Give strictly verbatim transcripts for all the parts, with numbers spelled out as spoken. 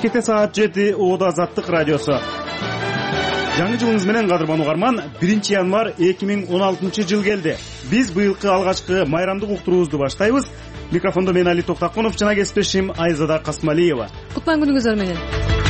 Мамлекетте саат жети Оода Азаттык радиосу. Жаңы жылыңыз менен кадырман угарман. биринчи январь эки миң он алтынчы жыл келди. Биз быйылкы алгачкы майрамдык уктуруубузду баштайбыз. Микрофондо мен Али Токтакунов жана кесиптешим Айзада Касмалиева. Кутман күнүңүздөр менен.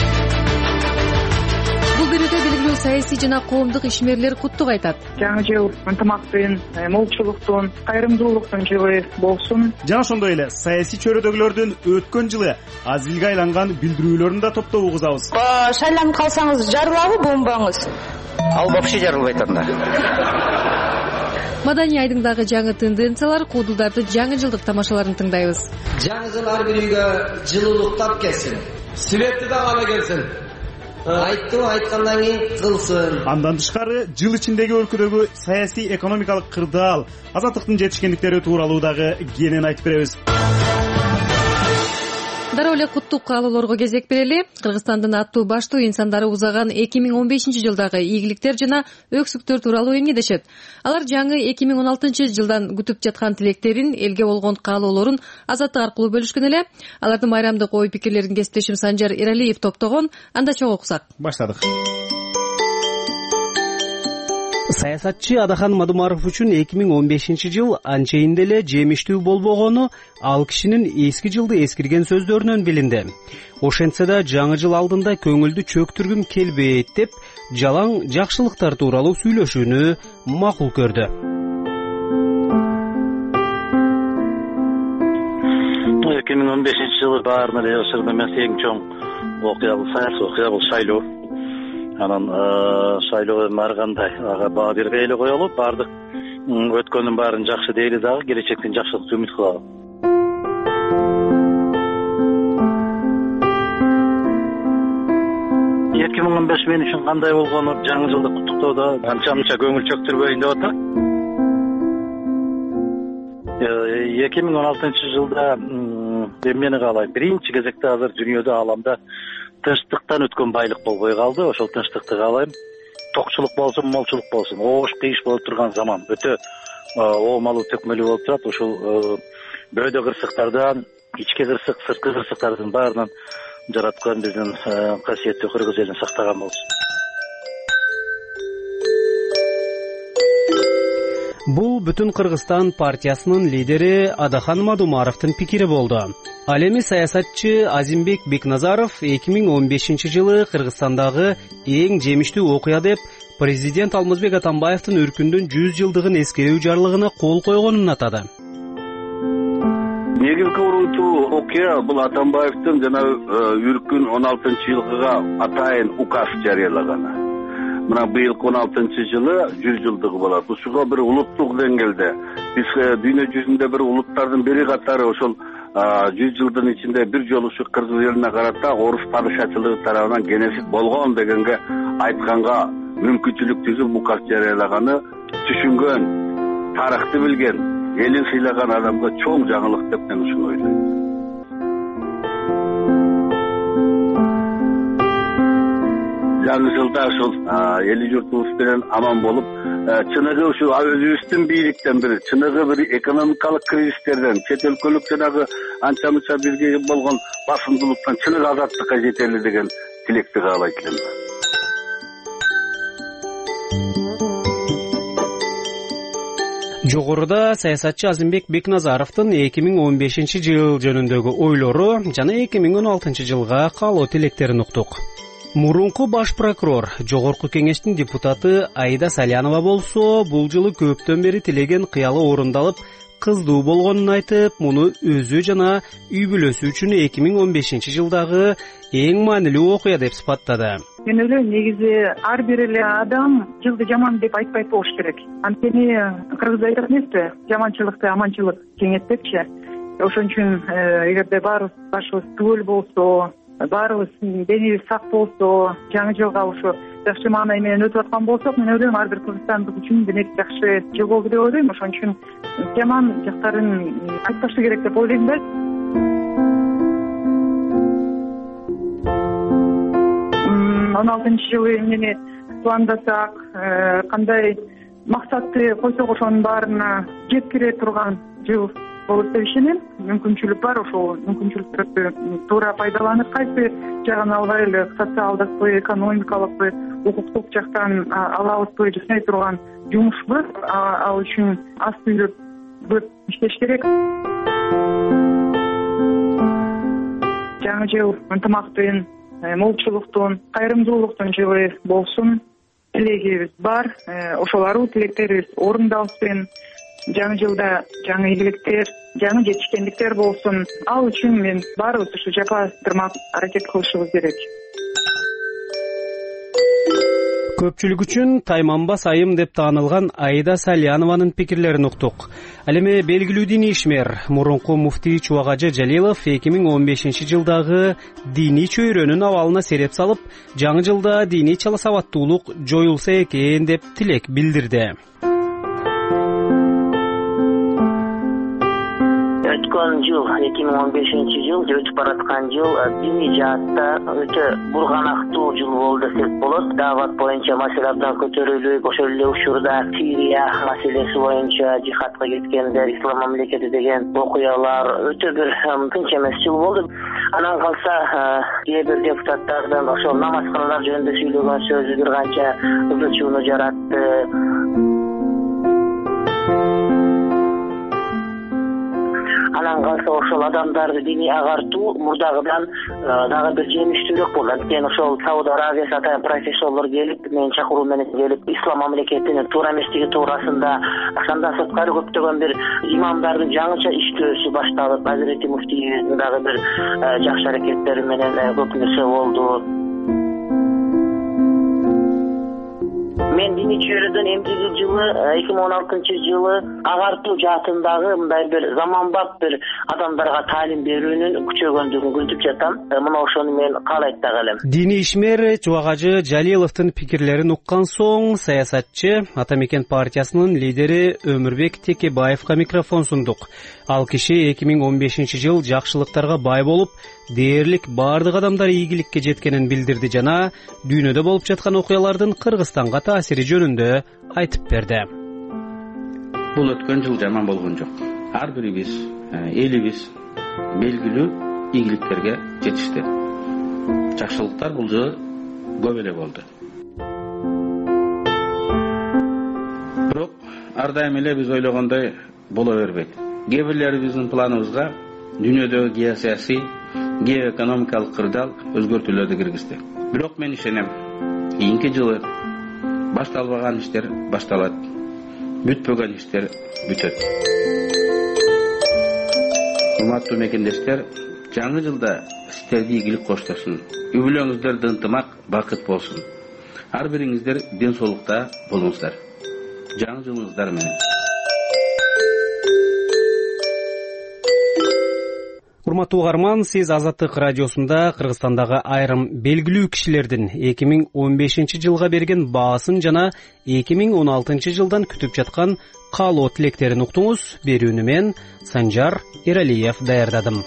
Бул күндө белгилүү саясий жана коомдук ишмерлер куттук айтат. Жаңы жыл ынтымактын, молчулуктун, кайрымдуулуктун жылы болсун. Жана ошондой эле саясий чөйрөдөгүлөрдүн өткөн жылы аз илге айланган билдирүүлөрүн да топтоп угузабыз. Шайланып калсаңыз жарылабы бомбаңыз? Ал вообще жарылбайт анда. Маданий айдыңдагы жаңы тенденциялар, куудулдарды жаңы жылдык тамашаларын тыңдайбыз. Жаңы жыл ар бир үйгө жылуулуктап келсин. Сүретти да кала келсин. Айттым, айткандан кийин кылсын. Андан тышкары жыл ичиндеги өлкөдөгү саясий экономикалык кырдаал, азаттыктын жетишкендиктери тууралуу дагы кенен айтып беребиз. Дароо эле куттук каалоолорго кезек берели. Кыргызстандын аттуу баштуу инсандары узаган эки миң он бешинчи жылдагы ийгиликтер жана өксүктөр тууралуу эмгедешет. Алар жаңы эки миң он алтынчы жылдан күтүп жаткан тилектерин, элге болгон каалоолорун Азаттык аркылуу бөлүшкөн эле. Алардын майрамдык ой пикирлерин кесиптешим Санжар Эралиев топтогон. Анда чогуу окусак. Баштадык. Саясатчы Адахан Мадумаров үчүн эки миң он бешинчи жыл анчейин деле жемиштүү болбогону ал кишинин эски жылды эскирген сөздөрүнөн билинди. Ошентсе да жаңы жыл алдында көңүлдү чөктүргүм келбейт деп жалаң жакшылыктар тууралуу сүйлөшүүнү макул көрдү. эки миң он бешинчи жылы баарына эле ошондо эмес эң чоң окуя бул саясий окуя бул шайлоо. Анан шайлоо эми ар кандай ага баа бербей эле коелу. Баардык өткөндүн баарын жакшы дейли дагы, келечектен жакшылыкты үмүт кылалы. эки миң он беш мен үчүн кандай болгону жаңы жылды куттуктоодо анча-мынча көңүл чөктүрбөйүн деп атат. эки миң он алтынчы жылда эмнени каалайм? Биринчи кезекте азыр дүйнөдө, ааламда тынчтыктан өткөн байлык болбой калды. Ошол тынчтыкты каалайм. Токчулук болсун, молчулук болсун. Оош кыйыш болуп турган заман. Өтө оомалуу, төкмөлүү болуп турат. Ошол бөөдө кырсыктардан, ички кырсык, сырткы кырсыктардын баарынан жараткан биздин касиеттүү кыргыз элин сактаган болсун. Бул Бүтүн Кыргызстан партиясынын лидери Адахан Мадумаровдун пикири болду. Ал эми саясатчы Азимбек Бекназаров эки миң он бешинчи жылы Кыргызстандагы эң жемиштүү окуя деп президент Алмазбек Атамбаевдин өркүндүн жүз жылдыгын эскерүү жарлыгына кол койгонун атады. Негизги урунтуу окуя бул Атамбаевдин жана өркүн он алтынчы жылгыга атайын указ жарыялаганы. Мына быйылкы он алтынчы жылы жүз жылдыгы болот. Ушуга бир улуттук деңгээлде биз дүйнө жүзүндө бир улуттардын бири катары ошол жүз жылдын ичинде бир жолу ушу кыргыз элине карата орус падышачылыгы тарабынан геноцид болгон дегенге айтканга мүмкүнчүлүк түзүп указ жарыялаганы түшүнгөн, тарыхты билген, элин сыйлаган адамга чоң жаңылык деп мен ушуну ойлойм. Жаңы жылда ушул эли журтубуз менен аман болуп, чыныгы ушу өзүбүздүн бийликтен бир, чыныгы бир экономикалык кризистерден, чет өлкөлүк жанагы анча-мынча бирге болгон басымдуулуктан чыныгы азаттыкка жетели деген тилекти каалайт элем. Жогоруда саясатчы Азимбек Бекназаровдун эки миң он бешинчи жыл жөнүндөгү ойлору жана эки миң он алтынчы жылга каалоо тилектерин уктук. Мурунку баш прокурор, жогорку кеңештин депутаты Аида Салянова болсо, бул жылы көптөн бери тилеген кыялы орундалып, кыздуу болгонун айтып, муну өзү жана үй бүлөсү үчүн эки миң он бешинчи жылдагы эң маанилүү окуя деп сыпаттады. Мен ойлойм, негизи ар бир эле адам жылды жаман деп айтпайт болуш керек. Анткени кыргызда айтат эмеспи, жаманчылыкты аманчылык кеңетпекчи. Ошон үчүн эгерде баарыбыз башыбыз түгөл болсо, баарыбыз денебиз сак болсо, жаңы жылга ушу жакшы маанай менен өтүп аткан болсок, мен ойлойм ар бир кыргызстандык үчүн демек жакшы жыл болду деп ойлойм. Ошон үчүн жаман жактарын айтпашы керек деп ойлойм да. он алтынчы жылы эмнени пландасак, кандай максатты койсок ошонун баарына жеткире турган жыл болот деп ишенем. Мүмкүнчүлүк бар, ошол мүмкүнчүлүктөрдү туура пайдаланып, кайсы жагын албайлы, социалдыкпы, экономикалыкпы, укуктук жактан алабызбы жасай турган жумуш көп. Ал үчүн аз сүйлөп көп иштеш керек. Жаңы жыл ынтымактын, молчулуктун, кайрымдуулуктун жылы болсун тилегибиз бар. Ошол аруу тилектерибиз орундалсын. Жаңы жылда жаңы ийгиликтер, жаңы жетишкендиктер болсун. Ал үчүн мен баарыбыз ушу жапа тырмак аракет кылышыбыз керек. Көпчүлүк үчүн тайманбас айым деп таанылган Аида Салянованын пикирлерин уктук. Ал эми белгилүү диний ишмер, мурунку муфтий Чубагажы Жалилов эки миң он бешинчи жылдагы диний чөйрөнүн абалына сереп салып, жаңы жылда диний чала сабаттуулук жоюлса экен деп тилек билдирди. Өткөн жыл эки миң он бешинчи жыл өтүп бараткан жыл диний жаатта өтө бурганактуу жыл болду десек болот. Даават боюнча маселе абдан көтөрүлүп, ошол эле учурда Сирия маселеси боюнча жихадка кеткендер, ислам мамлекети деген окуялар өтө бир тынч эмес жыл болду. Анан калса кээ бир депутаттардан ошол намазканалар жөнүндө сүйлөгөн сөзү бир канча ызы чууну жаратты. Анан калса ошол адамдарды диний агартуу мурдагыдан дагы бир жемиштүүрөөк болду. Анткени ошол Сауд Арабиясы атайын профессорлор келип, менин чакыруу менен келип, ислам мамлекетинин туура эместиги туурасында ошондон сырткары көптөгөн бир имамдардын жаңыча иштөөсү башталып, Азирети муфтийибиздин дагы бир жакшы аракеттери менен көп нерсе болду. Мен диний чөйрөдөн эмдиги жылы эки миң он алтынчы жылы агартуу жаатындагы мындай бир заманбап бир адамдарга таалим берүүнүн күчөгөндүгүн күтүп жатам. Мына ошону мен каалайт дагы элем. Диний ишмер Чубагажы Жалиловдун пикирлерин уккан соң саясатчы Ата Мекен партиясынын лидери Өмүрбек Текебаевга микрофон сундук. Ал киши эки миң он бешинчи жыл жакшылыктарга бай болуп, дээрлик бардык адамдар ийгиликке жеткенин билдирди жана дүйнөдө болуп жаткан окуялардын Кыргызстанга таасири жөнүндө айтып берди. Бул өткөн жыл жаман болгон жок. Ар бирибиз, элибиз белгилүү ийгиликтерге жетишти. Жакшылыктар бул жыл көп эле болду. Бирок ар дайым эле биз ойлогондой боло бербейт. Кээ бирлерибиздин планыбызга дүйнөдөгү геосаясий, геоэкономикалык кырдаал өзгөртүүлөрдү киргизди. Бирок мен ишенем, кийинки жылы башталбаган иштер башталат, бүтпөгөн иштер бүтөт. Урматтуу мекендештер, жаңы жылда сиздерге ийгилик коштошун. Үй бүлөңүздөрдө ынтымак, бакыт болсун. Ар бириңиздер ден соолукта болуңуздар. Жаңы жылыңыздар менен. Урматтуу угарман, сиз Азаттык радиосунда Кыргызстандагы айрым белгилүү кишилердин эки миң он бешинчи жылга берген баасын жана эки миң он алтынчы жылдан күтүп жаткан каалоо тилектерин уктуңуз. Берүүнү мен Санжар Эралиев даярдадым.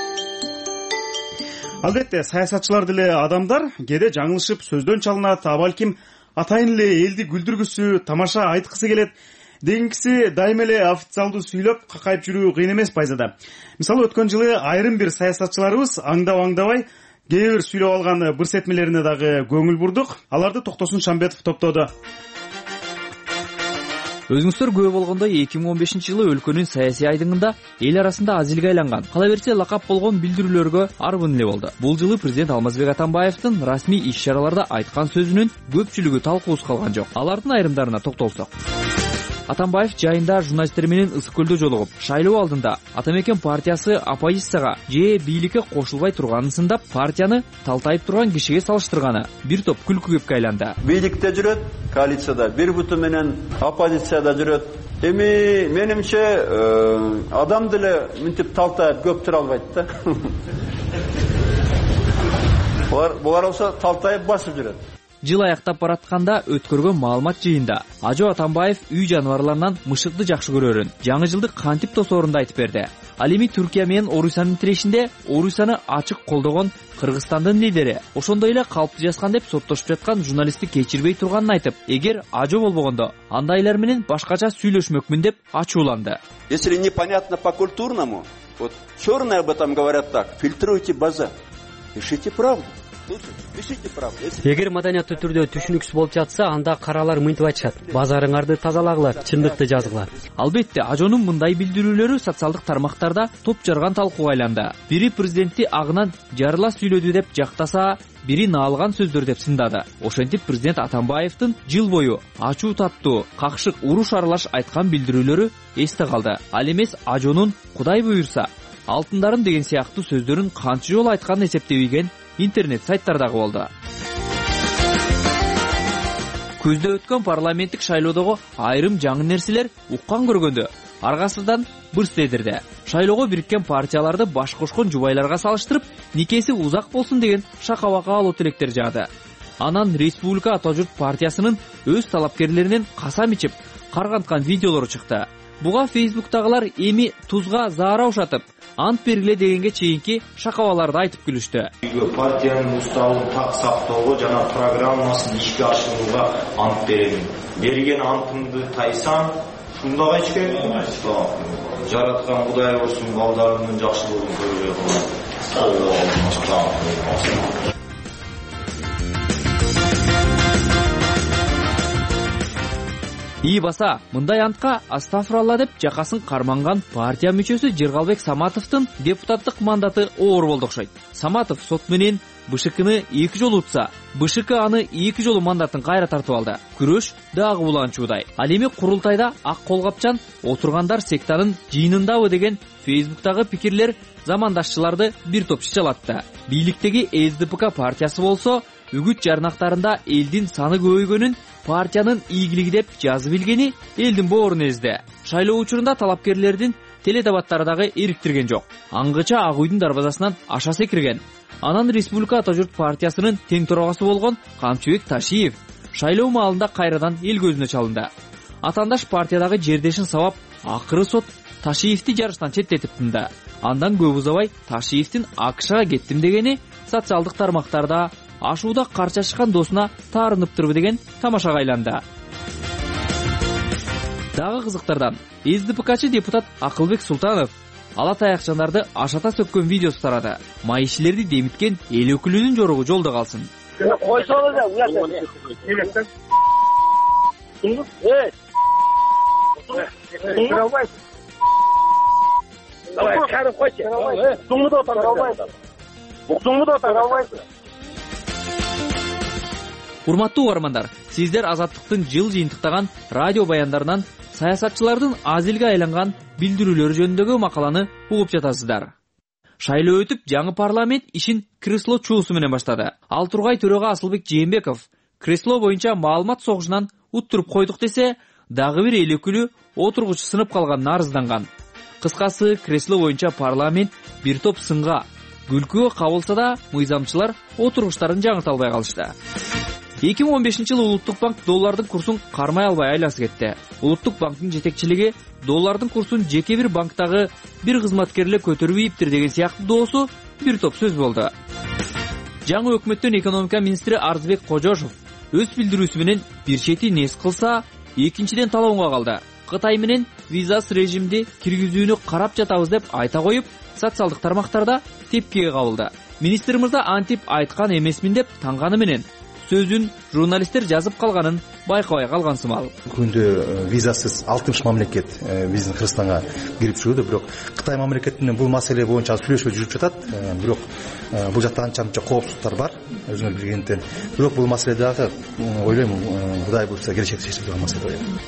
Албетте, саясатчылар деле адамдар, кээде жаңылышып сөздөн чалынат, а балким атайын эле элди күлдүргүсү, тамаша айткысы келет дегенкиси дайым эле официалдуу сүйлөп какайып жүрүү кыйын эмес пайзада. Мисалы өткөн жылы айрым бир саясатчыларыбыз аңдап аңдабай кээ бир сүйлөп алган бырсетмелерине дагы көңүл бурдук. Аларды Токтосун Шамбетов топтоду. Өзүңүздөр күбө болгондой эки миң он бешинчи жылы өлкөнүн саясий айдыңында эл арасында аз элге айланган, кала берсе лакап болгон билдирүүлөргө арбын эле болду. Бул жылы президент Алмазбек Атамбаевдин расмий иш-чараларда айткан сөзүнүн көпчүлүгү талкуусуз калган жок. Алардын айрымдарына токтолсок. Атамбаев жайында журналисттер менен ысык көлдө жолугуп, шайлоо алдында Ата Мекен партиясы оппозицияга же бийликке кошулбай турганын сындап, партияны талтайып турган кишиге салыштырганы бир топ күлкү кепке айланды. Бийликте жүрөт, коалицияда, бир буту менен оппозицияда жүрөт. Эми менимче адам деле мынтип талтайып көп тура албайт да. Булар булар болсо талтайып басып жүрөт. жыл аяктап баратканда өткөргөн маалымат жыйында Ажо Атамбаев үй жаныбарларынан мышыкты жакшы көрөрүн, жаңы жылды кантип тосоорун айтып берди. Ал эми Түркия менен Орусиянын тирешинде Орусияны ачык колдогон Кыргызстандын лидери ошондой эле калпты жазган деп соттошуп жаткан журналистти кечирбей турганын айтып, эгер Ажо болбогондо андайлар менен башкача сүйлөшмөкмүн деп ачууланды. Если непонятно по культурному, вот черные об этом говорят так: фильтруйте базар, пишите правду. Эгер маданияттуу түрдө түшүнүксүз болуп жатса, анда каралар мынтип айтышат: базарыңарды тазалагыла, чындыкты жазгыла. Албетте, Ажонун мындай билдирүүлөрү социалдык тармактарда топ жарган талкууга айланды. Бири президентти агынан жарыла сүйлөдү деп жактаса, бири наалган сөздөр деп сындады. Ошентип президент Атамбаевдин жыл бою ачуу таттуу, какшык, уруш аралаш айткан билдирүүлөрү эсте калды. Ал эмес Ажонун Кудай буйрса, алтындарын деген сыяктуу сөздөрүн канча жолу айтканын эсептебеген интернет сайттардагы болду. Көздө өткөн парламенттик шайлоодогу айрым жаңы нерселер уккан көргөндө аргасыздан бырс дедирди. Шайлоого бириккен партияларды баш кошкон жубайларга салыштырып, никеси узак болсун деген шакабакка алуу тилектер жаады. Анан Республика Ата журт партиясынын өз талапкерлеринен касам ичип карганткан видеолору чыкты. Буга Фейсбуктагылар эми тузга заара ушатып, ант бергиле дегенге чейинки шакабаларды айтып күлүштү. Партиянын уставын так сактоого жана программасын ишке ашырууга ант берем. Берген антымды тайсам, шундагы ичке жараткан Кудай болсун, балдарымдын жакшылыгын көргөй кылам. И баса, мындай антка астафралла деп жакасын карманган партия мүчөсү Жыргалбек Саматовдун депутаттык мандаты оор болду окшойт. Саматов сот менен БШКны эки жолу утса, БШК аны эки жолу мандатын кайра тартып алды. Күрөш дагы буланчуудай. Ал эми курултайда ак колгапчан отургандар сектанын жыйынындабы деген Фейсбуктагы пикирлер замандашчыларды бир топ шичалатты. Бийликтеги эс дэ пэ ка партиясы болсо, үгүт жарнактарында элдин саны көбөйгөнүн партиянын ийгилиги деп жазып билгени элдин боорун эзди. Шайлоо учурунда талапкерлердин теледебаттары дагы эриктирген жок. Аңгыча Ак үйдүн дарбазасынан аша секирген. Анан Республика Ата журт партиясынын тең төрагасы болгон Камчыбек Ташиев шайлоо маалында кайрадан эл көзүнө чалынды. Атандаш партиядагы жердешин сабап, акыры сот Ташиевди жарыштан четтетип тынды. Андан көп узабай Ташиевдин АКШга кеттим дегени социалдык тармактарда ашууда карчашкан досуна таарыныптырбы деген тамашага айланды. Дагы кызыктардан эс дэ пэ качы депутат Акылбек Султанов ала таякчандарды ашата сөккөн видеосу тарады. Майишилерди демиткен эл өкүлүнүн жоругу жолдо калсын. Койсоңуз да уят. Э. Давай, кары койчу. Туңду да отур. Буктуңду да отур. Урматтуу угармандар, сиздер Азаттыктын жыл жыйынтыктаган радио баяндарынан саясатчылардын азилге айланган билдирүүлөрү жөнүндөгү макаланы угуп жатасыздар. Шайлоо өтүп, жаңы парламент ишин кресло чуусу менен баштады. Ал тургай төрөгө Асылбек Жээнбеков кресло боюнча маалымат согушунан уттуруп койдук десе, дагы бир эл өкүлү отургучу сынып калганына арызданган. Кыскасы, кресло боюнча парламент бир топ сынга, күлкүгө кабылса да, мыйзамчылар отургучтарын жаңырта албай калышты. эки миң он бешинчи жылы Улуттук банк доллардын курсун кармай албай айласы кетти. Улуттук банктын жетекчилиги доллардын курсун жеке бир банктагы бир кызматкерле көтөрүп ийиптир деген сыяктуу доосу бир топ сөз болду. Жаңы өкмөттүн экономика министри Арзбек Кожошов өз билдирүүсү менен бир чети нес кылса, экинчиден талоонго калды. Кытай менен визасыз режимди киргизүүнү карап жатабыз деп айта коюп, социалдык тармактарда тепкиге кабылды. Министр мырза антип айткан эмесмин деп таңганы менен сөзүн журналисттер жазып калганын байкабай калган сымал. Күндө визасыз алтымыш мамлекет биздин Кыргызстанга кирип жүрүүдө, бирок Кытай мамлекети менен бул маселе боюнча сүйлөшүү жүрүп жатат. Бирок бул жакта анча мынча коопсуздуктар бар, өзүңөр билгенден. Бирок бул маселе дагы ойлойм, Кудай буйрса келечекте чечилген маселе ойлойм.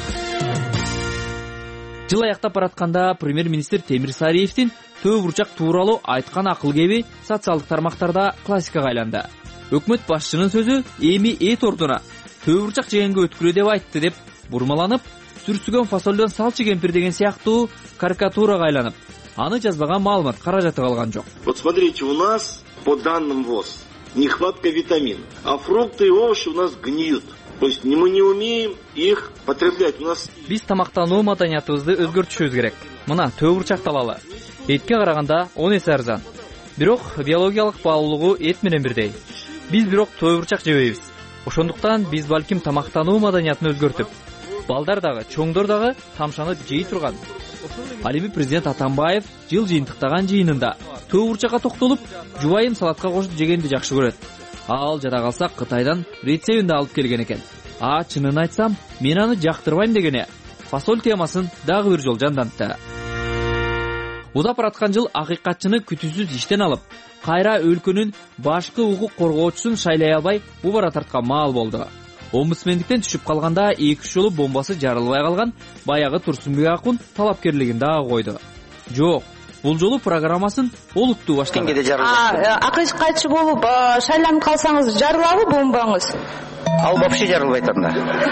Жыл аяктап баратканда премьер-министр Темир Сариевдин төө бурчак тууралуу айткан акыл кеби социалдык тармактарда классикага айланды. Өкмөт башчынын сөзү эми эт ордуна төө бурчак жегенге өткүлө деп айтты деп бурмаланып, сүрсүгөн фасолдон салчы кемпир деген сыяктуу карикатурага айланып, аны жазбаган маалымат каражаты калган жок. Вот смотрите, у нас по данным ВОЗ нехватка витаминов. А фрукты и овощи у нас гниют. То есть мы не умеем их потреблять. У нас Биз тамактануу маданиятыбызды өзгөртүшүбүз керек. Мына төбүрчак талалы. Этке караганда он эсе арзан. Бирок биологиялык баалуулугу эт менен бирдей. Биз бирок төбүрчак жебейбиз. Ошондуктан биз балким тамактануу маданиятын өзгөртүп, балдар дагы, чоңдор дагы тамшанып жей турган. Ал эми президент Атамбаев жыл жыйынтыктаган жыйынында төбүрчакка токтолуп, жубайым салатка кошуп жегенди жакшы көрөт. Ал жада калса Кытайдан рецептин да алып келген экен. А чынын айтсам, мен аны жактырбайм дегене. Фасоль темасын дагы бир жол жандантты. Узап бараткан жыл акыйкатчыны күтүүсүз иштен алып, кайра өлкөнүн башкы укук коргоочусун шайлай албай убара тарткан маал болду. Омбудсмендиктен түшүп калганда эки үч жолу бомбасы жарылбай калган баягы Турсунбек Акун талапкерлигин дагы койду. Жок, бул жолу программасын олуттуу баштады. Акыйкатчы болуп шайланып калсаңыз жарылабы бомбаңыз? Ал вообще жарылбайт анда.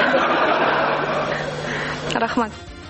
Рахмат.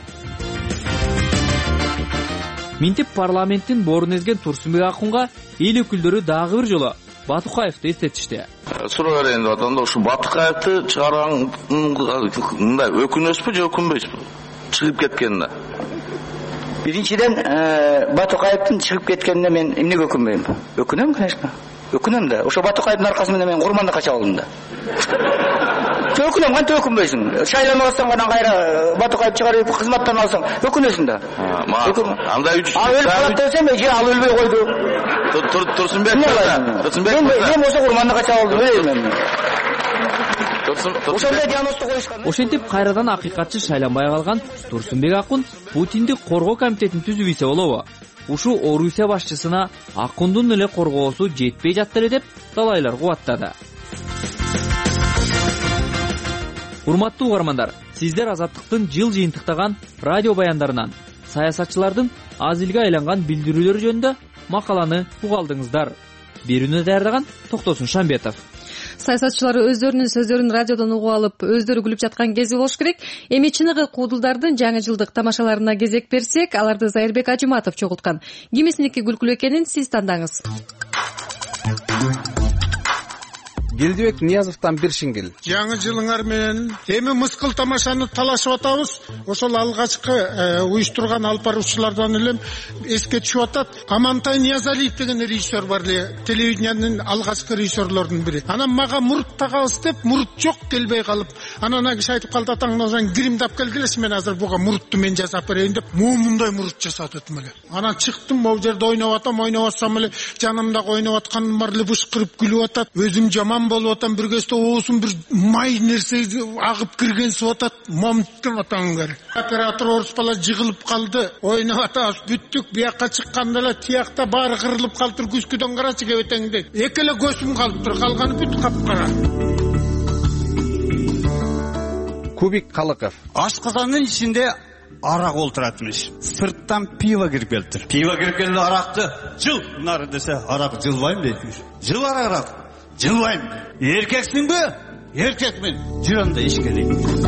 Минтип парламенттин борун ezген Турсунбек Акунга эл өкүлдөрү дагы бир жолу Батукаевди эстетишти. суроо берейин деп атам да, ушу Батукаевди чыгарган мындай өкүнөсүзбү же өкүнбөйсүзбү? Чыгып кеткенине. Биринчиден, Батукаевдин чыгып кеткенине мен эмнеге өкүнбөйм? Өкүнөм, конечно. Өкүнөм да. Ошо Батукаевдин аркасы менен мен Курманды качып алдым да. Өкүнөм, кантип өкүнбөйсүң? Шайланбастан гана кайра Батукаев чыгарып кызматтан алсаң, өкүнөсүң да. Андай үч. А өлүп калат десем, же ал өлбөй койду. Турсунбек. Турсунбек. Мен болсо Курманды качып алдым дейм. Ошондой диагнозду коюшкан. Ошентип кайрадан акыйкатчы шайланбай калган Турсунбек Акун Путинди коргоо комитетин түзүп ийсе болобу? Ушу Орусия башчысына Акундун эле коргоосу жетпей жатты эле деп талайлар кубаттады. Урматтуу угармандар, сиздер Азаттыктын жыл жыйынтыктаган радио баяндарынан саясатчылардын аз элге айланган билдирүүлөрү жөнүндө макаланы уга алдыңыздар. Берүүнү даярдаган Токтосун Шамбетов. Саясатчылар өздөрүнүн сөздөрүн радиодон угуп алып, өздөрү күлүп жаткан кези болуш керек. Эми чыныгы куудулдардын жаңы жылдык тамашаларына кезек берсек, аларды Зайырбек Ажыматов чогулткан. Кимисиники күлкүлүү экенин сиз тандаңыз. Келдибек Ниязовдон бир шиңгил. Жаңы жылыңар менен эми мыскыл тамашаны талашып атабыз. Ошол алгачкы уюштурган алып баруучулардан эле эске түшүп атат. Амантай Ниязалиев деген режиссер бар эле, телевидениянын алгачкы режиссерлордун бири. Анан мага мурут тагабыз деп, мурут жок, келбей калып. Анан ана киши айтып калды, атаңдан гримди алып келгилечи, мен азыр буга мурутту мен жасап берейин деп, момундай мурут жасап атам эле. Анан чыктым, могу жерде ойноп атам, ойноп атсам эле жанымдагы ойноп атканым бар эле бышкырып күлүп атат. Өзүм жаман болуп атам, бир кезде оозум бир май нерсе агып кирген сып атат. Момуттум атаңдар. Оператор орус бала жыгылып калды. Ойноп атабыз, бүттүк. Биякка чыкканда эле тиякта баары кырылып калыптыр. Күзгүдөн карачы кебетеңди. Эки эле көзүм калыптыр, калганы бүт капкара. Кубик Калыков. Ашказандын ичинде арак олтуратмыш. Сырттан пиво кирип келиптир. Пиво кирип келди, аракты жыл нары десе, арак жылбайм дейт. Жыл арак, жылбайм. Эркексиңби? Эркекмин. Жүрөм да ишке дейт.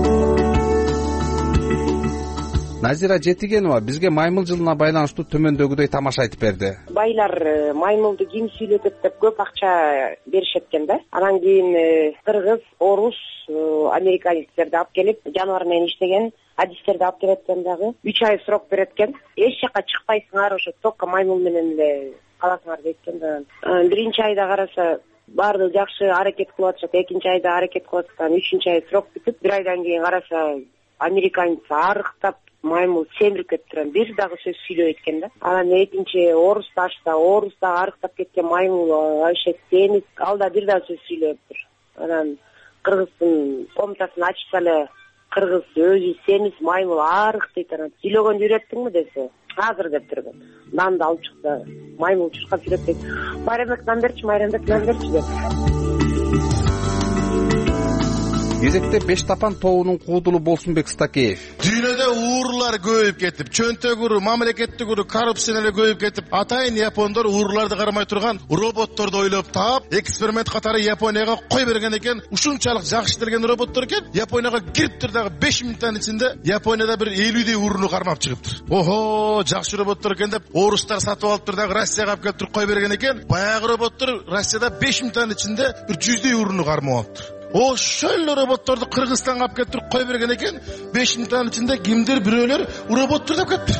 Назира Жетигенова бизге маймыл жылына байланыштуу төмөндөгүдөй тамаша айтып берди. Байлар маймылды ким сүйлөтөт деп көп акча беришет экен да. Анан кийин кыргыз, орус, американецтерди алып келип, жаныбар менен иштеген адистерди алып келет экен дагы. үч ай срок берет экен. Эч жака чыкпайсыңар, ошо только маймыл менен эле каласыңар дейт экен да. Биринчи айда караса баардыгы жакшы аракет кылып атышат, экинчи айда аракет кылып атышат, үчүнчү ай срок бүтүп, бир айдан кийин караса американец арыктап маймыл семирип кетиптир, бир дагы сөз сүйлөбөйт экен да. Анан экинчи орус ташта, орус да арыктап кеткен маймыл вообще семиз, ал да бир дагы сөз сүйлөбөйптүр. Анан кыргыздын комнатасын ачса эле кыргыз өзү семиз, маймыл арык дейт. Анан сүйлөгөндү үйрөттүңбү десе, азыр деп турган. Нанды алып чыкса, маймыл чуркап жүрөт дейт. Майрамбек нан берчи, Майрамбек нан берчи деп. кезекте беш тапан тобунун куудулу Болсунбек Стакеев. Дүйнөдө уурулар көбөйүп кетип, чөнтөк уруу, мамлекеттик уруу, коррупция эле көбөйүп кетип, атайын япондор ууруларды кармай турган роботторду ойлоп таап, эксперимент катары Японияга кой берген экен. Ушунчалык жакшы иштелген роботтор экен. Японияга кириптир дагы беш мүнөттүн ичинде Японияда бир элүүдөй ууруну кармап чыгыптыр. Охо, жакшы роботтор экен деп орустар сатып алыптыр дагы Россияга алып келип туруп кой берген экен. Баягы роботтор Россияда беш мүнөттүн ичинде бир жүздөй ууруну кармап алыптыр. Ошол роботторду Кыргызстанга алып келип туруп кой берген экен. беш мүнөттүн ичинде кимдир бирөөлөр роботтур деп кетти.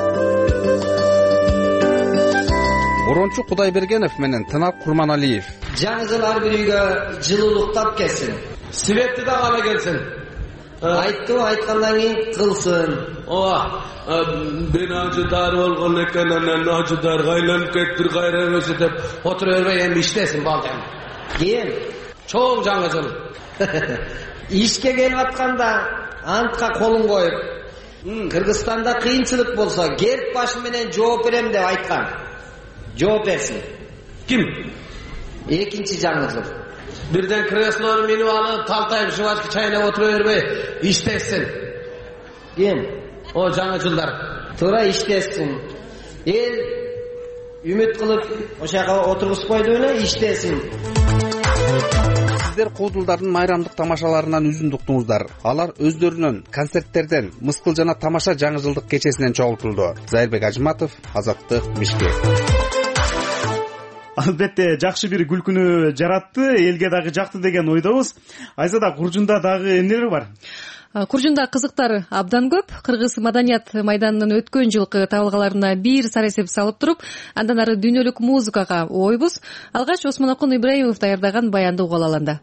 Орончу Кудайбергенов менен Тынап Курманалиев. Жаңы жыл ар бир үйгө жылуулуктап келсин. Светти да гана келсин. Айттым, айткандан кийин кылсын. Ооба, мен ажыдар болгон экен, анан ажыдарга айланып кетти, кайра эмес деп отура бербей эми иштесин балдам. Кийин чоң жаңы жыл. Ишке келип атканда антка колун коюп, Кыргызстанда кыйынчылык болсо керт башы менен жооп берем деп айткан. Жооп берсин. Ким? Экинчи жаңы жыл. Бирден креслону минип алып, талтайып жубачка чайнап отура бербей иштесин. Ким? О жаңы жылдар. Туура иштесин. Эл үмүт кылып ошого отургузуп койду эле, иштесин. Сиздер куудулдардын майрамдык тамашаларынан үзүн уктуңуздар. Алар өздөрүнөн концерттерден, мыскыл жана тамаша жаңы жылдык кечесинен чогултулду. Зайырбек Ажматов, Азаттык, Бишкек. Албетте жакшы бир күлкүнү жаратты, элге дагы жакты деген ойдобуз. Айзада, Куржунда дагы эмнелер бар? Куржунда кызыктар абдан көп. Кыргыз маданият майданынын өткөн жылкы табылгаларына бир саресеп салып туруп, андан ары дүйнөлүк музыкага ойбуз. Алгач Осмонокун Ибраимов даярдаган баянды угуп алалы.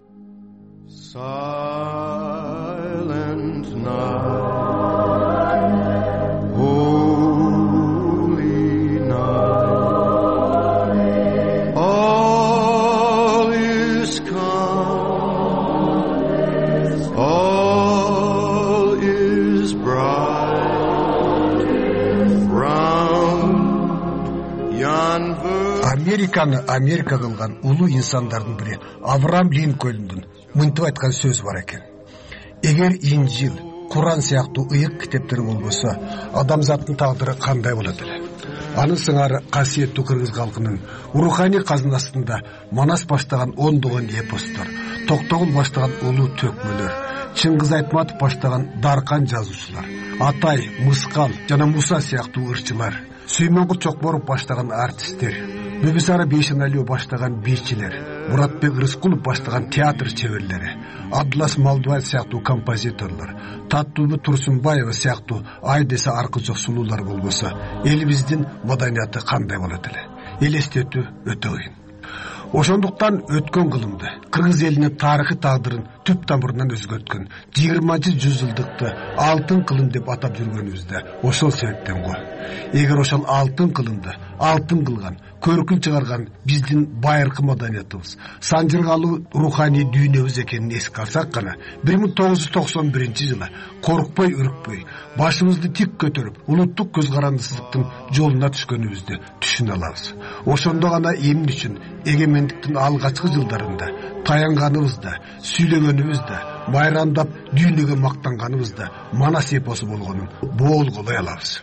Американы Америка кылган улуу инсандардын бири Авраам Линкольндун мынтип айткан сөзү бар экен. Эгер Инжил, Куран сыяктуу ыйык китептер болбосо, адамзаттын тагдыры кандай болот эле? Анын сыңары касиеттүү кыргыз калкынын руханий казынасында Манас баштаган ондогон эпостор, Токтогул баштаган улуу төкмөлөр, Чыңгыз Айтматов баштаган даркан жазуучулар, Атай, Мыскал жана Муса сыяктуу ырчылар, Сүймөнгүл Чокборов баштаган артисттер, Бибисара Бейшеналиева баштаган бийчилер, Муратбек Рыскулов баштаган театр чеберлери, Абдулас Малдубаев сыяктуу композиторлор, Таттуулбу Турсунбаева сыяктуу ай десе аркы жок сулуулар болбосо, элибиздин маданияты кандай болот эле? Элестетүү өтө кыйын. Ошондуктан өткөн кылымды, кыргыз элинин тарыхый тагдырын түп тамырынан өзгөрткөн жыйырманчы жүз жылдыкты алтын кылым деп атап жүргөнүбүздө ошол себептен го. Эгер ошол алтын кылымды алтын кылган, көркүн чыгарган биздин байыркы маданиятыбыз, санжыргалуу руханий дүйнөбүз экенин эске алсак гана, бир миң тогуз жүз токсон биринчи жылы коркпой, үркпөй, башыбызды тик көтөрүп, улуттук көз карандысыздыктын жолуна түшкөнүбүздү түшүнө алабыз. Ошондо гана эмне үчүн эгемендиктин алгачкы жылдарында таянганыбызда, сүйлөгөнүбүздө, майрамдап дүйнөгө мактанганыбызда Манас эпосу болгонун боолголой алабыз.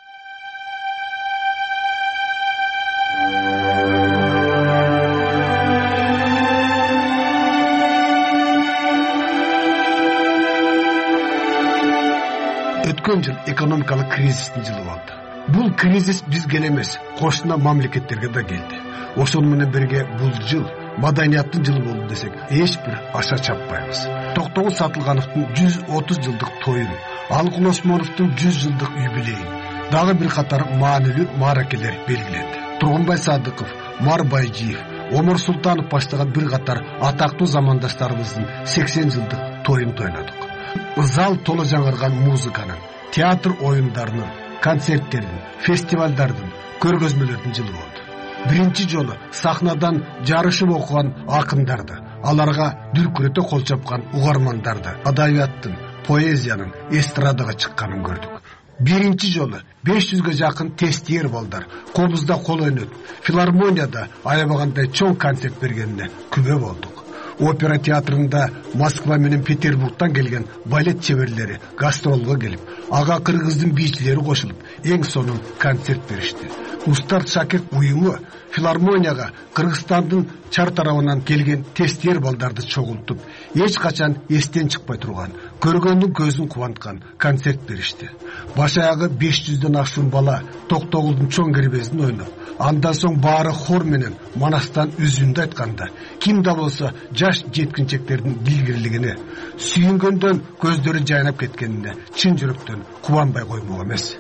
Өткөн жыл экономикалык кризистин жылы болду. Бул кризис бизге эмес, кошуна мамлекеттерге да келди. Ошону менен бирге бул жыл маданияттын жылы болду десек, эч бир аша чаппайбыз. Токтогул Сатылгановдун жүз отуз жылдык тоюн, Алкул Осмоновдун жүз жылдык юбилейин, дагы бир катар маанилүү мааракелер белгиленди. Тургунбай Садыков, Мар Байжиев, Омар Султанов баштаган бир катар атактуу замандаштарыбыздын сексен жылдык тоюн тойлодук. Зал толо жаңырган музыканын, театр оюндарынын, концерттердин, фестивалдардын, көргөзмөлөрдүн жылы болду. Биринчи жолу сахнадан жарышып окуган акындарды, аларга дүркүрөтө кол чапкан угармандарды, адабияттын, поэзиянын эстрадага чыкканын көрдүк. Биринчи жолу беш жүзгө жакын тестиер балдар кобузда кол ойнотуп, филармонияда аябагандай чоң концерт бергенине күбө болдук. Опера театрында Москва менен Петербургтан келген балет чеберлери гастролго келип, ага кыргыздын бийчилери кошулуп, эң сонун концерт беришти. Устар шакирт уюму филармонияга Кыргызстандын чар тарабынан келген тестер балдарды чогултуп, эч качан эстен чыкпай турган, көргөндүн көзүн кубанткан концерт беришти. Баш аягы беш жүздөн ашуун бала Токтогулдун чоң кербезин ойноп, андан соң баары хор менен Манастан үзүндү айтканда, ким да болсо жаш жеткинчектердин билгирлигине, сүйүнгөндөн көздөрү жайнап кеткенине чын жүрөктөн кубанбай коймок эмес.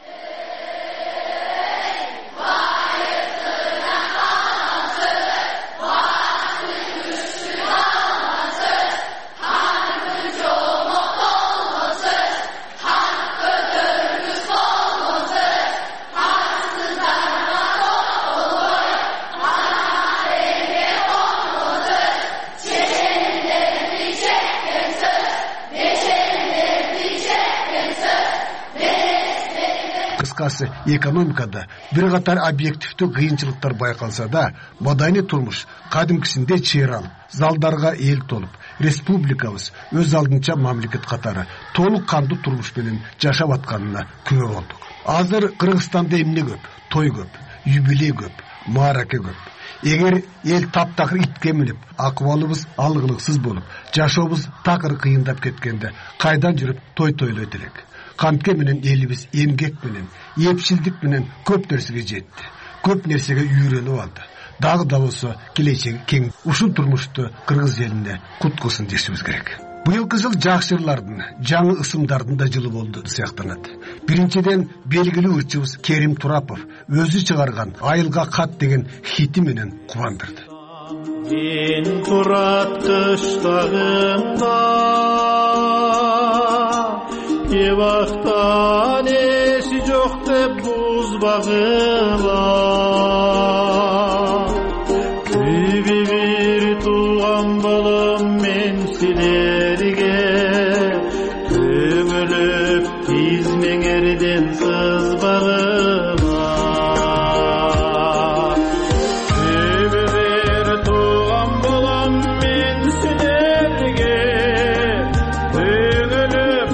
Экономикада бир катар объективдүү кыйынчылыктар байкалса да, мадайны турмуш кадимкисинде чыйыр алып, залдарга эл толуп, республикабыз өз алдынча мамлекет катары толук кандуу турмуш менен жашап атканына күбө болдук. Азыр Кыргызстанда эмне көп, той көп, юбилей көп, маараке көп. Эгер эл таптакыр итке минип, акыбалыбыз алгылыксыз болуп, жашообуз такыр кыйындап кеткенде кайдан жүрүп той тойлойт элек? Кантке менен элибиз эмгек менен, эпчилдик менен көп нерсеге жетти. Көп нерсеге үйрөнүп алды. Дагы да болсо келечеги кең. Ушул турмушту кыргыз элине куткусын дешибиз керек. Быйылкы жыл жакшырлардын, жаңы ысымдардын да жылы болду сыяктанат. Биринчиден белгилүү ырчыбыз Керим Турапов өзү чыгарган Айылга кат деген хити менен кубандырды. Мен турат кыштагымда Евақтан есі жоқ деп буз бағыла Үйбі бір туған балым мен сілерге Төгіліп тізмеңерден сыз бағыла Үйбі бір туған балым мен сілерге Төгіліп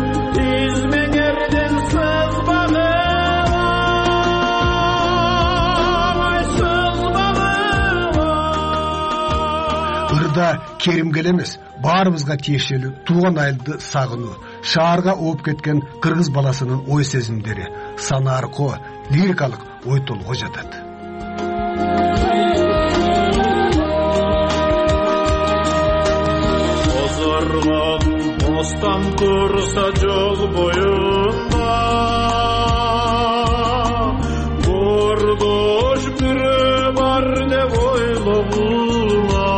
Керимге эмес, баарыбызга тиешелүү тууган айылды сагынуу, шаарга ооп кеткен кыргыз баласынын ой сезимдери, сана аркоо, лирикалык ой толго жатат. Озоргон бостан турса жол боюнда Бордош бүрө бар деп ойлогула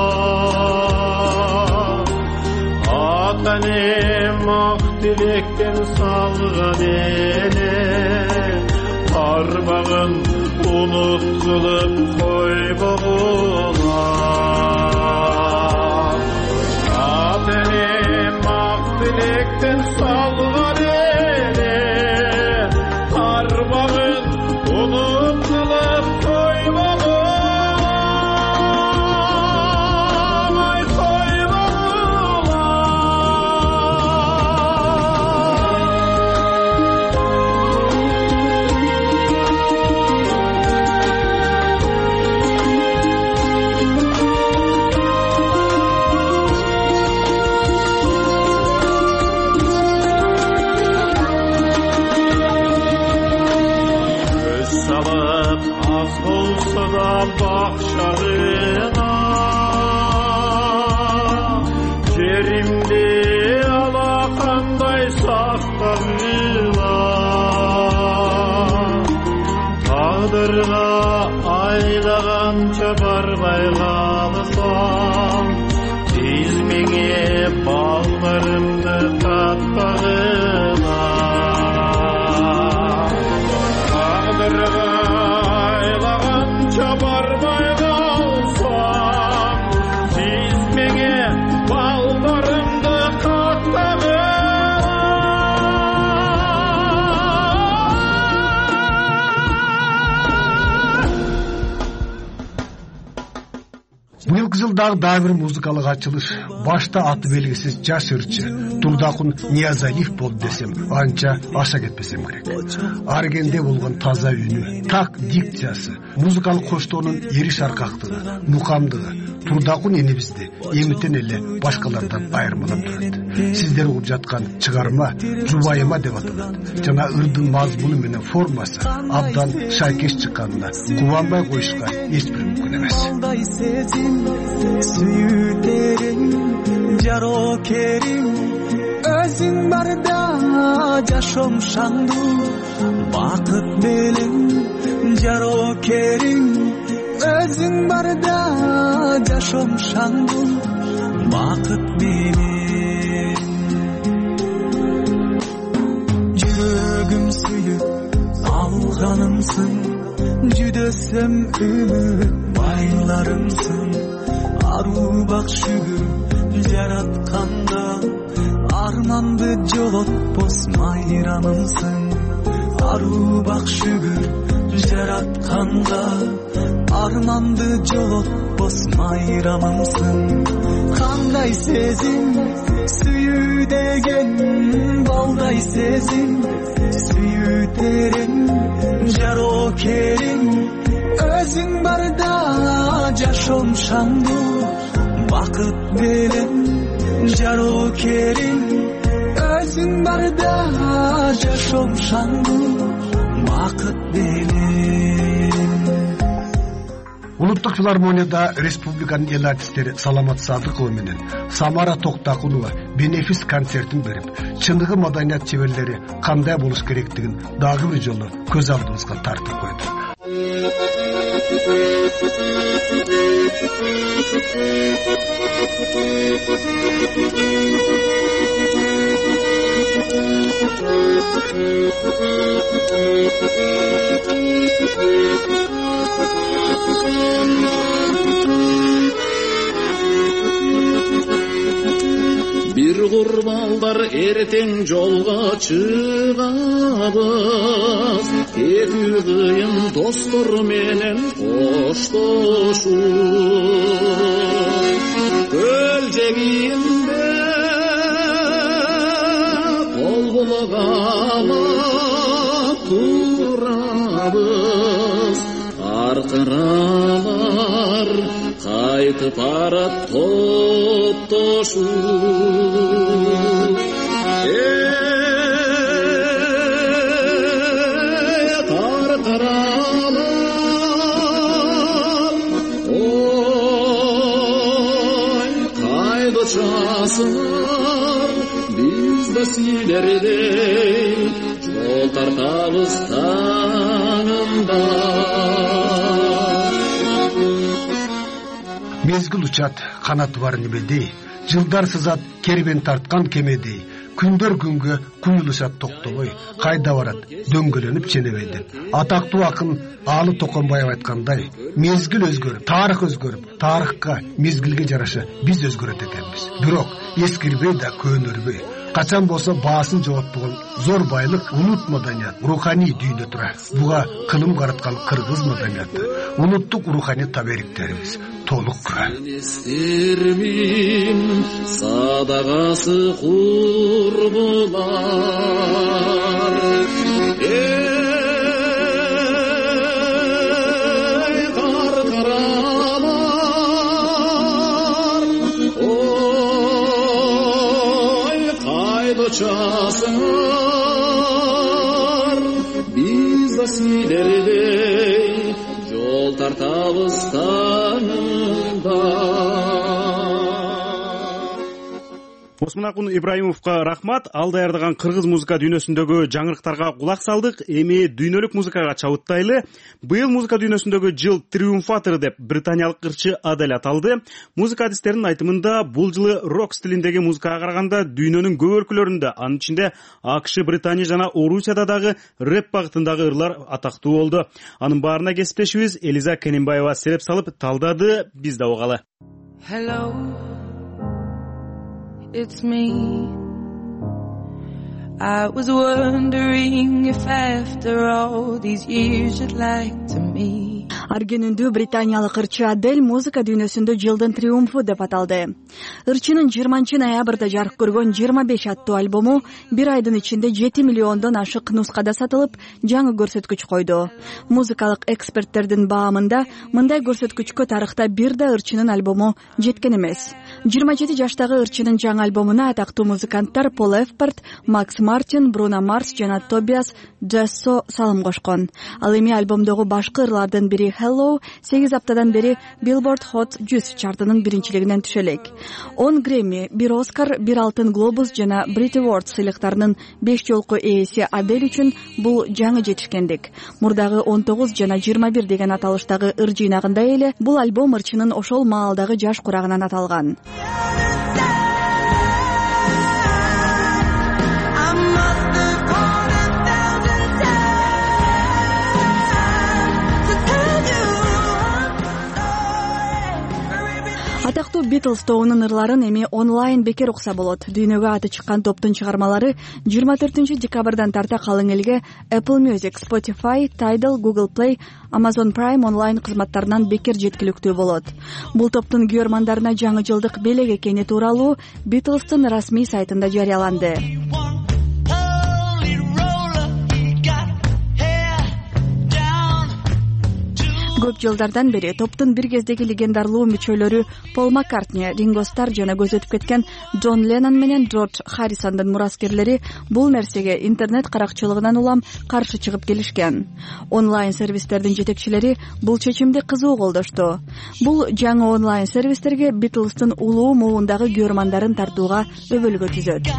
Атанем ак тилектен салган эле Арбагын уnutkulup койбогула Атанем ак тилектен салган эле Арбагын unutkulup койбогула Bakşarına Jerimde alakanday saklanıla Tağdırga aylagança barmay kalsam Tizmenge ballarımdı tatpağına Tağdırga barmay kalsam Tizmenge ballarımdı kattağına Быйылкы жылда Мурдагы дагы бир музыкалык ачылыш башта аты белгисиз жаш ырчы Турдакун Ниязалиев болду десем анча аша кетпесем керек. Аргенде болгон таза үнү, так дикциясы, музыкалык коштоонун эриш аркактыгы, мукамдыгы Турдакун энебизди эмитен эле башкалардан айырмалап турат. Сиздер угуп жаткан чыгарма Жубайыма деп аталат. Жана ырдын мазмуну менен формасы абдан шайкеш чыкканына кубанбай коюшка эч бир мүмкүн эмес. Сүйүтериң, жарокериң, өзүң барда жашоом шаңдуу, бакыт менен жарокериң, өзүң барда жашоом шаңдуу, бакыт менен. Жүрөгүм сүйүп алганымсың, жүдөсөм үмүт байларымсың, аруу бак шүгүр жаратканда, арманды жолотпос майрамымсың, аруу бак шүгүр жаратканда, арманды жолотпос майрамымсың. Кандай сезим сүйүү деген, балдай сезим сүйүү терең, жарокериң, өзүң барда жашоом шаңдуу, бакыт менен жарокериң, өзүң барда жашоом шаңдуу, бакыт менен. Улуттук филармонияда республиканын эл артисттери Саламат Садыкова менен Самара Токтакунова бенефис концертин берип, чындыгы маданият чеберлери кандай болуш керектигин дагы бир жолу көз алдыбызга тартып койду. Бир курбалдар эртең жолго чыгабыз, кетүү кыйын достор менен коштошуп, көл жегинде кол булгап турабыз, аркыралар кайтып барат топтошуп. Эй, таркыралар, ой, кайда учасыңар, биз да силердей жол тартабыз таңында. Мезгил учат, канаты бар немедей, жылдар сызат, кербен тарткан кемедей, күндөр күнгө куюлушат токтобой, кайда барат дөңгөлөнүп ченебейден. Атактуу акын Алы Токонбаев айткандай, мезгил өзгөрүп, тарых өзгөрүп, тарыхка, мезгилге жараша биз өзгөрөт экенбиз. Бирок эскирбей да көөнөрбөй, качан болсо баасын жоготпогон зор байлык улут маданият, руханий дүйнө тура. Буга кылым караткан кыргыз маданияты, улуттук руханий табериктерибиз толук күрө. Эстермин садагасы курбулар, эй, каркаралар, ой, кайда учасыңар, биз да силердей жол тартабыз таңында. Осмонакун Ибраимовго рахмат. Ал даярдаган кыргыз музыка дүйнөсүндөгү жаңырыктарга кулак салдык. Эми дүйнөлүк музыкага чабыттайлы. Быйыл музыка дүйнөсүндөгү жыл триумфатору деп британиялык ырчы Адель аталды. Музыка адистеринин айтымында бул жылы рок стилиндеги музыкага караганда дүйнөнүн көп өлкөлөрүндө, анын ичинде АКШ, Британия жана Орусияда дагы рэп багытындагы ырлар атактуу болду. Анын баарына кесиптешибиз Элиза Кененбаева сереп салып талдады. Биз да угалы. Hello, it's me. I was wondering if after all these years you'd like to meet. Аргенүндүү британиялык ырчы Адель музыка дүйнөсүндө жылдын триумфу деп аталды. Ырчынын жыйырманчы ноябрда жарык көргөн жыйырма беш аттуу альбому бир айдын ичинде жети миллиондон ашык нускада сатылып, жаңы көрсөткүч койду. Музыкалык эксперттердин баамында мындай көрсөткүчкө тарыхта бир да ырчынын альбому жеткен эмес. жыйырма жети жаштагы ырчынын жаңы альбомуна атактуу музыканттар Пол Эфпорт, Макс Мартин, Бруно Марс жана Тобиас Джессо салым кошкон. Ал эми альбомдогу башкы ырлардын бири Hello сегиз аптадан бери Billboard Hot жүз чартынын биринчилигинен түшө элек. он Грэмми, бир Оскар, бир Алтын глобус жана Brit Awards сыйлыктарынын беш жолку ээси Адель үчүн бул жаңы жетишкендик. Мурдагы он тогуз жана жыйырма бир деген аталыштагы ыр жыйнагында эле бул альбом ырчынын ошол маалдагы жаш курагынан аталган. Атактуу Beatles тобунун ырларын эми онлайн бекер укса болот. Дүйнөгө аты чыккан топтун чыгармалары жыйырма төртүнчү декабрдан тарта калың элге Apple Music, Spotify, Tidal, Google Play, Amazon Prime онлайн кызматтарынан бекер жеткиликтүү болот. Бул топтун күйөрмандарына жаңы жылдык белек экени тууралуу Beatles'тын расмий сайтында жарыяланды. Көп жылдардан бери топтун бир кездеги легендарлуу мүчөлөрү Пол Маккартни, Ринго Стар жана көз өтүп кеткен Джон Леннон менен Джордж Харрисондун мураскерлери бул нерсеге интернет каракчылыгынан улам каршы чыгып келишкен. Онлайн сервистердин жетекчилери бул чечимди кызуу колдошту. Бул жаңы онлайн сервистерге Beatles'тын улуу муундагы күйөрмандарын тартууга өбөлгө түзөт.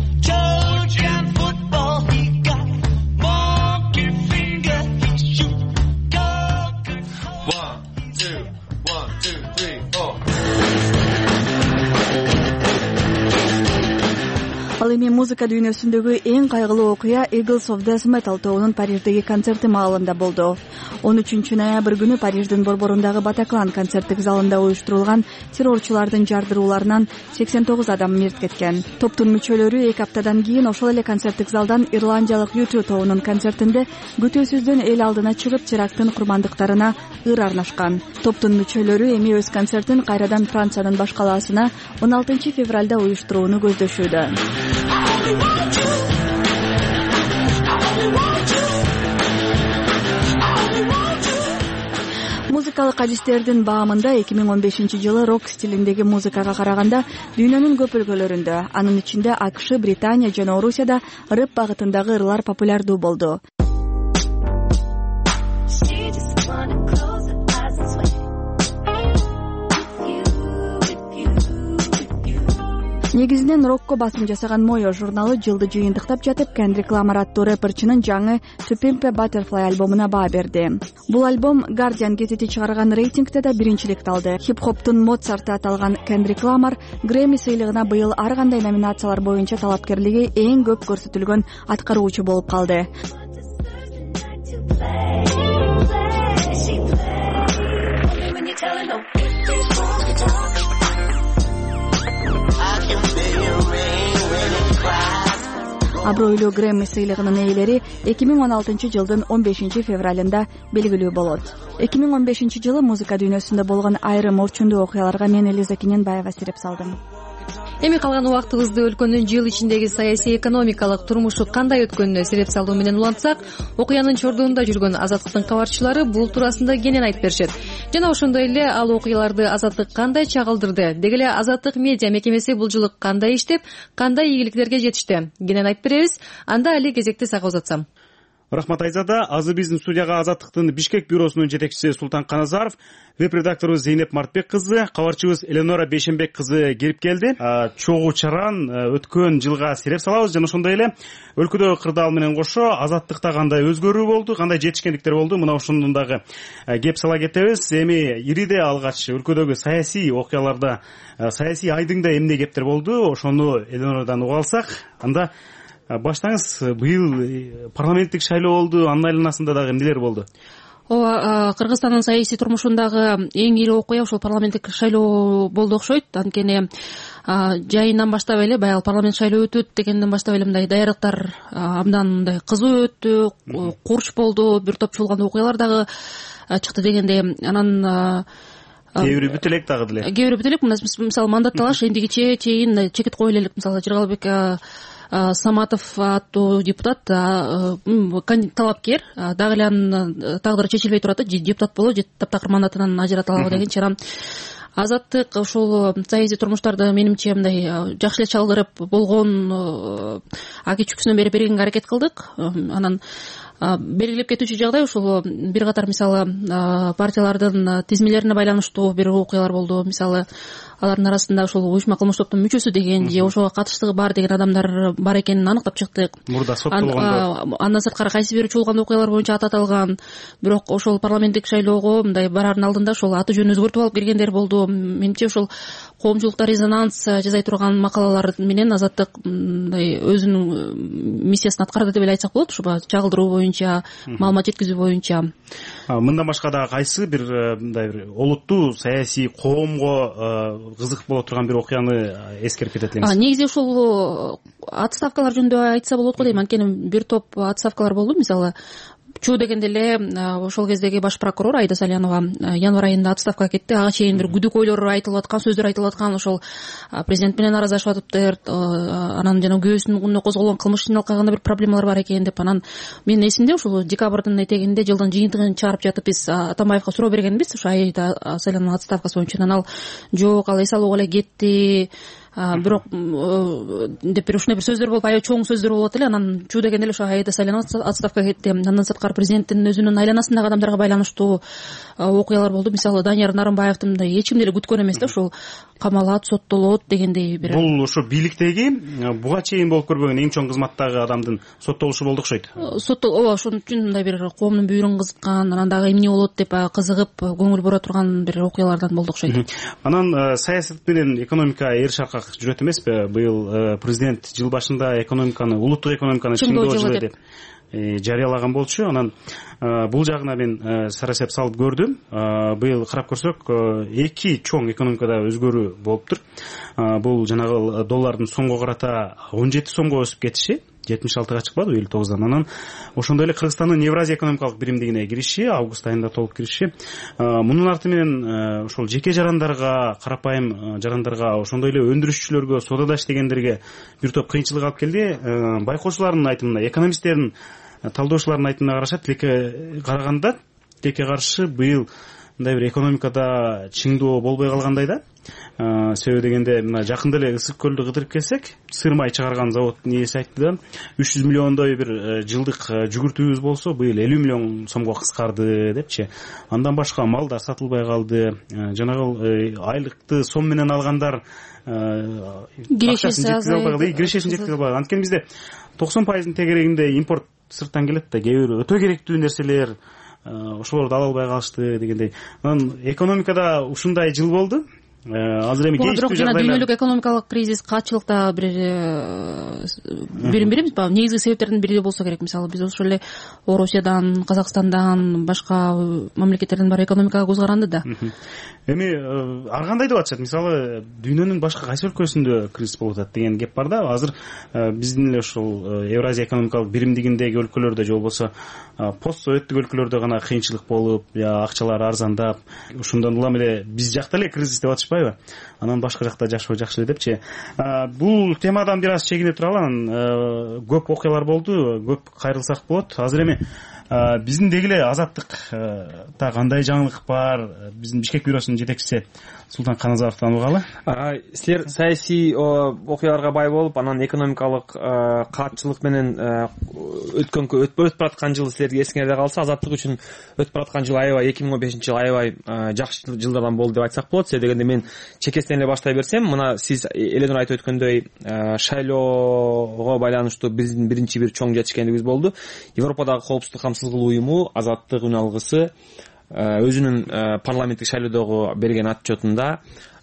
Ал эми музыка дүйнөсүндөгү эң кайгылуу окуя Eagles of Death Metal тобунун Париждеги концерти маалында болду. он үчүнчү ноябрь күнү Париждин борборундагы Батаклан концерттик залында уюштурулган террорчулардын жардырууларынан сексен тогуз адам мерт кеткен. Топтун мүчөлөрү эки аптадан кийин ошол эле концерттик залдан ирландиялык ю ту тобунун концертинде күтүүсүздөн эл алдына чыгып теракттын курмандыктарына ыр арнашкан. Топтун мүчөлөрү эми өз концертин кайрадан Франциянын баш калаасына он алтынчы февралда уюштурууну көздөшүүдө. Музыкалык адистердин баамында эки миң он бешинчи жылы рок стилиндеги музыкага караганда дүйнөнүн көп өлкөлөрүндө, анын ичинде АКШ, Британия жана Орусияда рэп багытындагы ырлар популярдуу болду. Негизинен рокко басым жасаган Moyo журналы жылды жыйынтыктап жатып, Kendrick Lamar аттуу рэперчинин жаңы To Pimp a Butterfly альбомуна баа берди. Бул альбом Guardian газети чыгарган рейтингде да биринчиликти алды. Хип-хоптун Моцарты аталган Kendrick Lamar Grammy сыйлыгына быйыл ар кандай номинациялар боюнча талапкерлиги эң көп көрсөтүлгөн аткаруучу болуп калды. Абройлуу Грэмми сыйлыгынын ээлери эки миң он алтынчы жылдын он бешинчи февралында белгилүү болот. эки миң он бешинчи жылы музыка дүйнөсүндө болгон айрым орчундуу окуяларга мен Элиза Кененбаева сирип салдым. Эми калган убактыбызды өлкөнүн жыл ичиндеги саясий экономикалык турмушу кандай өткөнүнө сирип салуу менен улантсак, окуянын чордуунда жүргөн Азаттыктын кабарчылары бул туурасында кенен айтып беришет. Жана ошондой эле ал окуяларды Азаттык кандай чагылдырды? Деги эле Азаттык медиа мекемеси бул жылы кандай иштеп, кандай ийгиликтерге жетишти? Кенен айтып беребиз. Анда али кезекти сага узатсам. Рахмат Айзада. Азыр биздин студияга Азаттыктын Бишкек бюросунун жетекчиси Султан Каназаров, веб-редактору Зейнеп Мартбек кызы, кабарчыбыз Эленора Бейшенбек кызы келип келди. Чогуу чаран өткөн жылга сирип салабыз жана ошондой эле өлкөдөгү кырдаал менен кошо Азаттыкта кандай өзгөрүү болду, кандай жетишкендиктер болду, мына ошондон дагы кеп сала кетебиз. Эми ириде алгач өлкөдөгү саясий окуяларда, саясий айдыңда эмне кептер болду, ошону Эленорадан уга алсак, анда баштаңыз. Быйыл парламенттик шайлоо болду, анын айланасында дагы эмнелер болду? Ооба, Кыргызстандын саясий турмушундагы эң ири окуя ошол парламенттик шайлоо болду окшойт. Анткени жайынан баштап эле баягы парламент шайлоо өтөт дегенден баштап эле мындай даярдыктар абдан мындай кызуу өттү, курч болду, бир топ чуулган окуялар дагы чыкты дегендей. Анан кээ бири бүт элек дагы деле. Кээ бири бүт элек мисалы мандат талаш эндигиче чейин чекит кое элек. Мисалы Жыргалбек Саматов аттуу депутат талапкер дагы эле анын тагдыры чечилбей турат да, депутат болуп же таптакыр мандатынан ажырата алабы дегенчи. Анан Азаттык ушул саясий турмуштарды менимче мындай жакшы эле чалдырып болгон аки чүкүсүнөн бери бергенге аракет кылдык. Анан белгилеп кетүүчү жагдай ушул бир катар мисалы партиялардын тизмелерине байланыштуу бир окуялар болду. Мисалы алардын арасында ушул уюшма кылмыш топтун мүчөсү деген же ошого катыштыгы бар деген адамдар бар экенин аныктап чыктык. Мурда соттолгондор. Андан сырткары кайсы бир чуулган окуялар боюнча ат аталган. Бирок ошол парламенттик шайлоого мындай барардын алдында ошол аты жөнүн өзгөртүп алып киргендер болду. Менимче ушул коомчулукта резонанс жасай турган макалалар менен Азаттык мындай өзүнүн миссиясын аткарды деп эле айтсак болот. Ушу чагылдыруу боюнча, маалымат жеткизүү боюнча. Мындан башка дагы кайсы бир мындай бир олуттуу саясий коомго кызык боло турган бир окуяны эскерип кетет элеңиз? Негизи ушул отставкалар жөнүндө айтса болот го дейм. Анткени бир топ отставкалар болду. Мисалы чуу дегенде эле ошол кездеги баш прокурор Айда Салянова январь айында отставкага кетти. Ага чейин бир күдүкөйлөр айтылып аткан, сөздөр айтылып аткан, ошол президент менен араздашып атыптыр, анан жана күйөөсүнүн козголгон кылмыш алкагында бир проблемалар бар экен деп. Анан менин эсимде ушул декабрдын этегинде жылдын жыйынтыгын чыгарып жатып биз Атамбаевка суроо бергенбиз ушу Айда Салянованын отставкасы боюнча. Анан ал жок, ал эс алууга эле кетти, бирок деп бир ушундай бир сөздөр болуп, аябай чоң сөздөр болуп эле. Анан чуу дегенде эле ошо Айда Салянова отставкага кетти. Андан сырткары президенттин өзүнүн айланасындагы адамдарга байланыштуу окуялар болду. Мисалы Данияр Нарымбаевдин мындай эч ким деле күткөн эмес да, ушул камалат, соттолот дегендей бир. Бул ушу бийликтеги буга чейин болуп көрбөгөн эң чоң кызматтагы адамдын соттолушу болду окшойт. Соттол, ооба, ошон үчүн мындай бир коомдун бүйүрүн кызыккан, анан дагы эмне болот деп кызыгып көңүл бура турган бир окуялардан болду окшойт. Анан саясат менен экономика эр шакка жүрөт эмеспи? Быйыл президент жыл башында экономиканы, улуттук экономиканы чыңдоо жылы деп жарыялаган болчу. Анан бул жагына мен сарасеп салып көрдүм. Быйыл карап көрсөк, эки чоң экономикада өзгөрүү болуптур. Бул жанагы доллардын сомго карата он жети сомго өсүп кетиши, жетимиш алтыга чыкпады, элүү тогуздан. Анан ошондой эле Кыргызстандын Евразия экономикалык биримдигине кириши, август айында толук кириши. Мунун арты менен ошол жеке жарандарга, карапайым жарандарга, ошондой эле өндүрүшчүлөргө, соодада иштегендерге бир топ кыйынчылык алып келди. Байкоочулардын айтымына, экономисттердин, талдоочулардын айтымына караша, тилекке караганда, тилекке каршы быйыл мындай бир экономикада чыңдоо болбой калгандай да. Себеби дегенде мына жакында эле Ысык көлдү кыдырып келсек, сыр май чыгарган заводдун ээси айтты да, үч жүз миллиондой бир жылдык жүгүртүүбүз болсо, быйыл элүү миллион сомго кыскарды депчи. Андан башка малдар сатылбай калды. Жанагы айлыкты сом менен алгандар кирешеси азайды. Кирешесин жеткизе албаган. Анткени бизде токсон пайыздын тегерегинде импорт сырттан келет да, кээ бир өтө керектүү нерселер ошолорду ала албай калышты дегендей. Анан экономикада ушундай жыл болду. Азыр эми кейиштүү жагдайлар. Дүйнөлүк экономикалык кризис катчылыкта бир бирин билебиз ба? Негизги себептердин бири болсо керек. Мисалы биз ошол эле Орусиядан, Казакстандан, башка мамлекеттерден бар экономикага көз каранды да. Эми ар кандай деп атышат? Мисалы дүйнөнүн башка кайсы өлкөсүндө кризис болуп атат деген кеп бар да. Азыр биздин эле ушул Евразия экономикалык биримдигиндеги өлкөлөрдө же болбосо постсоветтик өлкөлөрдө гана кыйынчылык болуп, я акчалар арзандап, ошондон улам эле биз жакта эле кризис деп атышпайбы? Анан башка жакта жашоо жакшы эле депчи. Бул темадан бир аз чегине туралы. Анан көп окуялар болду, көп кайрылсак болот. Азыр эми биздин деги эле Азаттыкта кандай жаңылык бар? Биздин Бишкек бюросунун жетекчиси Султан Каназаровдон угалы. Силер саясий окуяларга бай болуп, анан экономикалык катчылык менен өткөн өтүп бараткан жыл силерге эсиңерде калса, Азаттык үчүн өтүп бараткан жыл аябай эки миң он бешинчи жыл аябай жакшы жылдардан болду деп айтсак болот. Себеби дегенде мен чекесинен эле баштай берсем, мына сиз эледен айтып өткөндөй шайлоого байланыштуу биздин биринчи бир чоң жетишкендигибиз болду. Европадагы коопсуздук камсыздык уюму Азаттык үн алгысы өзүнүн парламенттик шайлоодогу берген отчетунда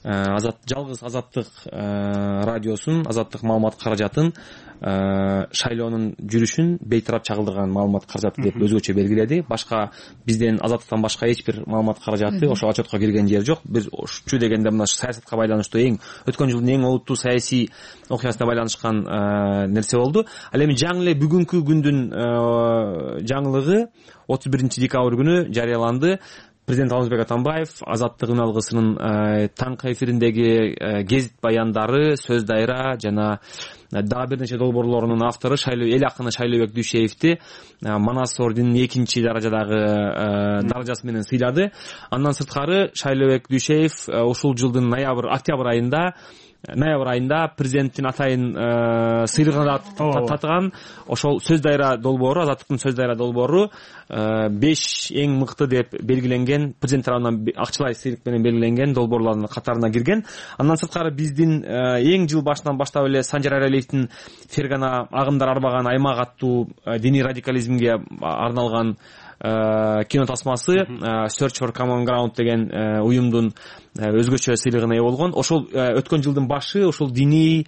азат жалгыз азаттык радиосун, азаттык маалымат каражатын шайлоонун жүрүшүн бейтарап чагылдырган маалымат каражаты деп өзгөчө белгиледи. Башка бизден азаттыктан башка эч бир маалымат каражаты ошо отчетко кирген жери жок. Биз ушчу дегенде мына саясатка байланыштуу эң өткөн жылдын эң олуттуу саясий окуясына байланышкан нерсе болду. Ал эми жаңы эле бүгүнкү күндүн жаңылыгы отуз биринчи декабрь күнү жарыяланды. Президент Алмазбек Атамбаев азаттык үн алгысынын таңкы эфириндеги гезит баяндары, сөз дайра жана дагы бир нече долбоорлорунун автору Шайлоо эл акыны Шайлообек Дүйшеевди Манас орденинин экинчи даражадагы даражасы менен сыйлады. Андан сырткары Шайлообек Дүйшеев ушул жылдын ноябрь октябрь айында ноябрь айында президенттин атайын сыйлыгына татыган ошол сөз дайра долбоору, азаттыктын сөз дайра долбоору беш эң мыкты деп белгиленген, президент тарабынан акчалай сыйлык менен белгиленген долбоорлордун катарына кирген. Андан сырткары биздин эң жыл башынан баштап эле Санжар Аралиевдин Фергана агымдар арбаган аймак аттуу диний радикализмге арналган кино тасмасы Search for Common Ground деген уюмдун өзгөчө сыйлыгына ээ болгон. Ошол өткөн жылдын башы ошол диний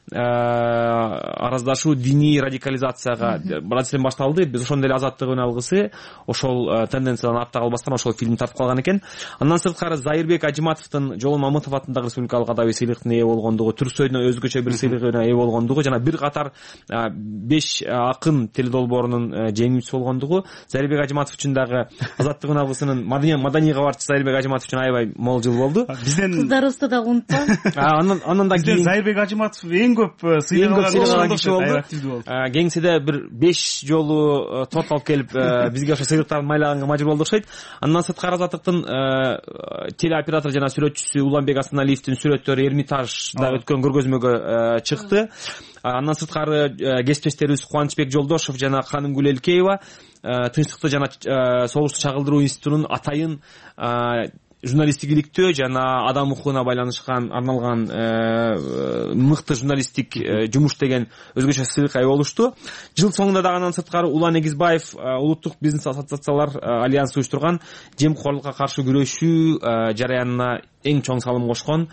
араздашуу, диний радикализацияга процесс башталды. Биз ошондой эле азаттык үн алгысы ошол тенденциядан артта калбастан ошол фильм тартып калган экен. Андан сырткары Зайырбек Ажиматовдун Жолон Мамытов атындагы республикалык адабий сыйлыктын ээ болгондугу, Түрксөйдүн өзгөчө бир сыйлыгына ээ болгондугу жана бир катар беш акын теледолбоорунун жеңүүчүсү болгондугу, Зайырбек Ажиматов үчүн дагы азаттык үн алгысынын маданий кабарчысы Зайырбек Ажиматов үчүн аябай мол жыл болду. Бизден кыздарыбызды да унутпа. Анан андан кийин Зайырбек Ажиматов эң көп сыйлык киши болду. Кеңседе бир беш жолу торт алып келип бизге ошо сыйлыктарды майлаганга мажбур болду окшойт. Андан сырткары азаттыктын телеоператор жана сүрөтчүсү Уланбек Асаналиевдин сүрөттөрү Эрмитажда өткөн көргөзмөгө чыкты. Андан сырткары кесиптештерибиз Кубанычбек Жолдошов жана Канымгүл Элкеева Тынчтыкты жана согушту чагылдыруу институтунун атайын журналисттик иликтөө жана адам укугуна байланышкан арналган мыкты журналисттик жумуш деген өзгөчө сыйлыкка ээ болушту. Жыл соңунда дагы андан сырткары Улан Эгизбаев улуттук бизнес ассоциациялар альянсы уюштурган жемкорлукка каршы күрөшүү жараянына эң чоң салым кошкон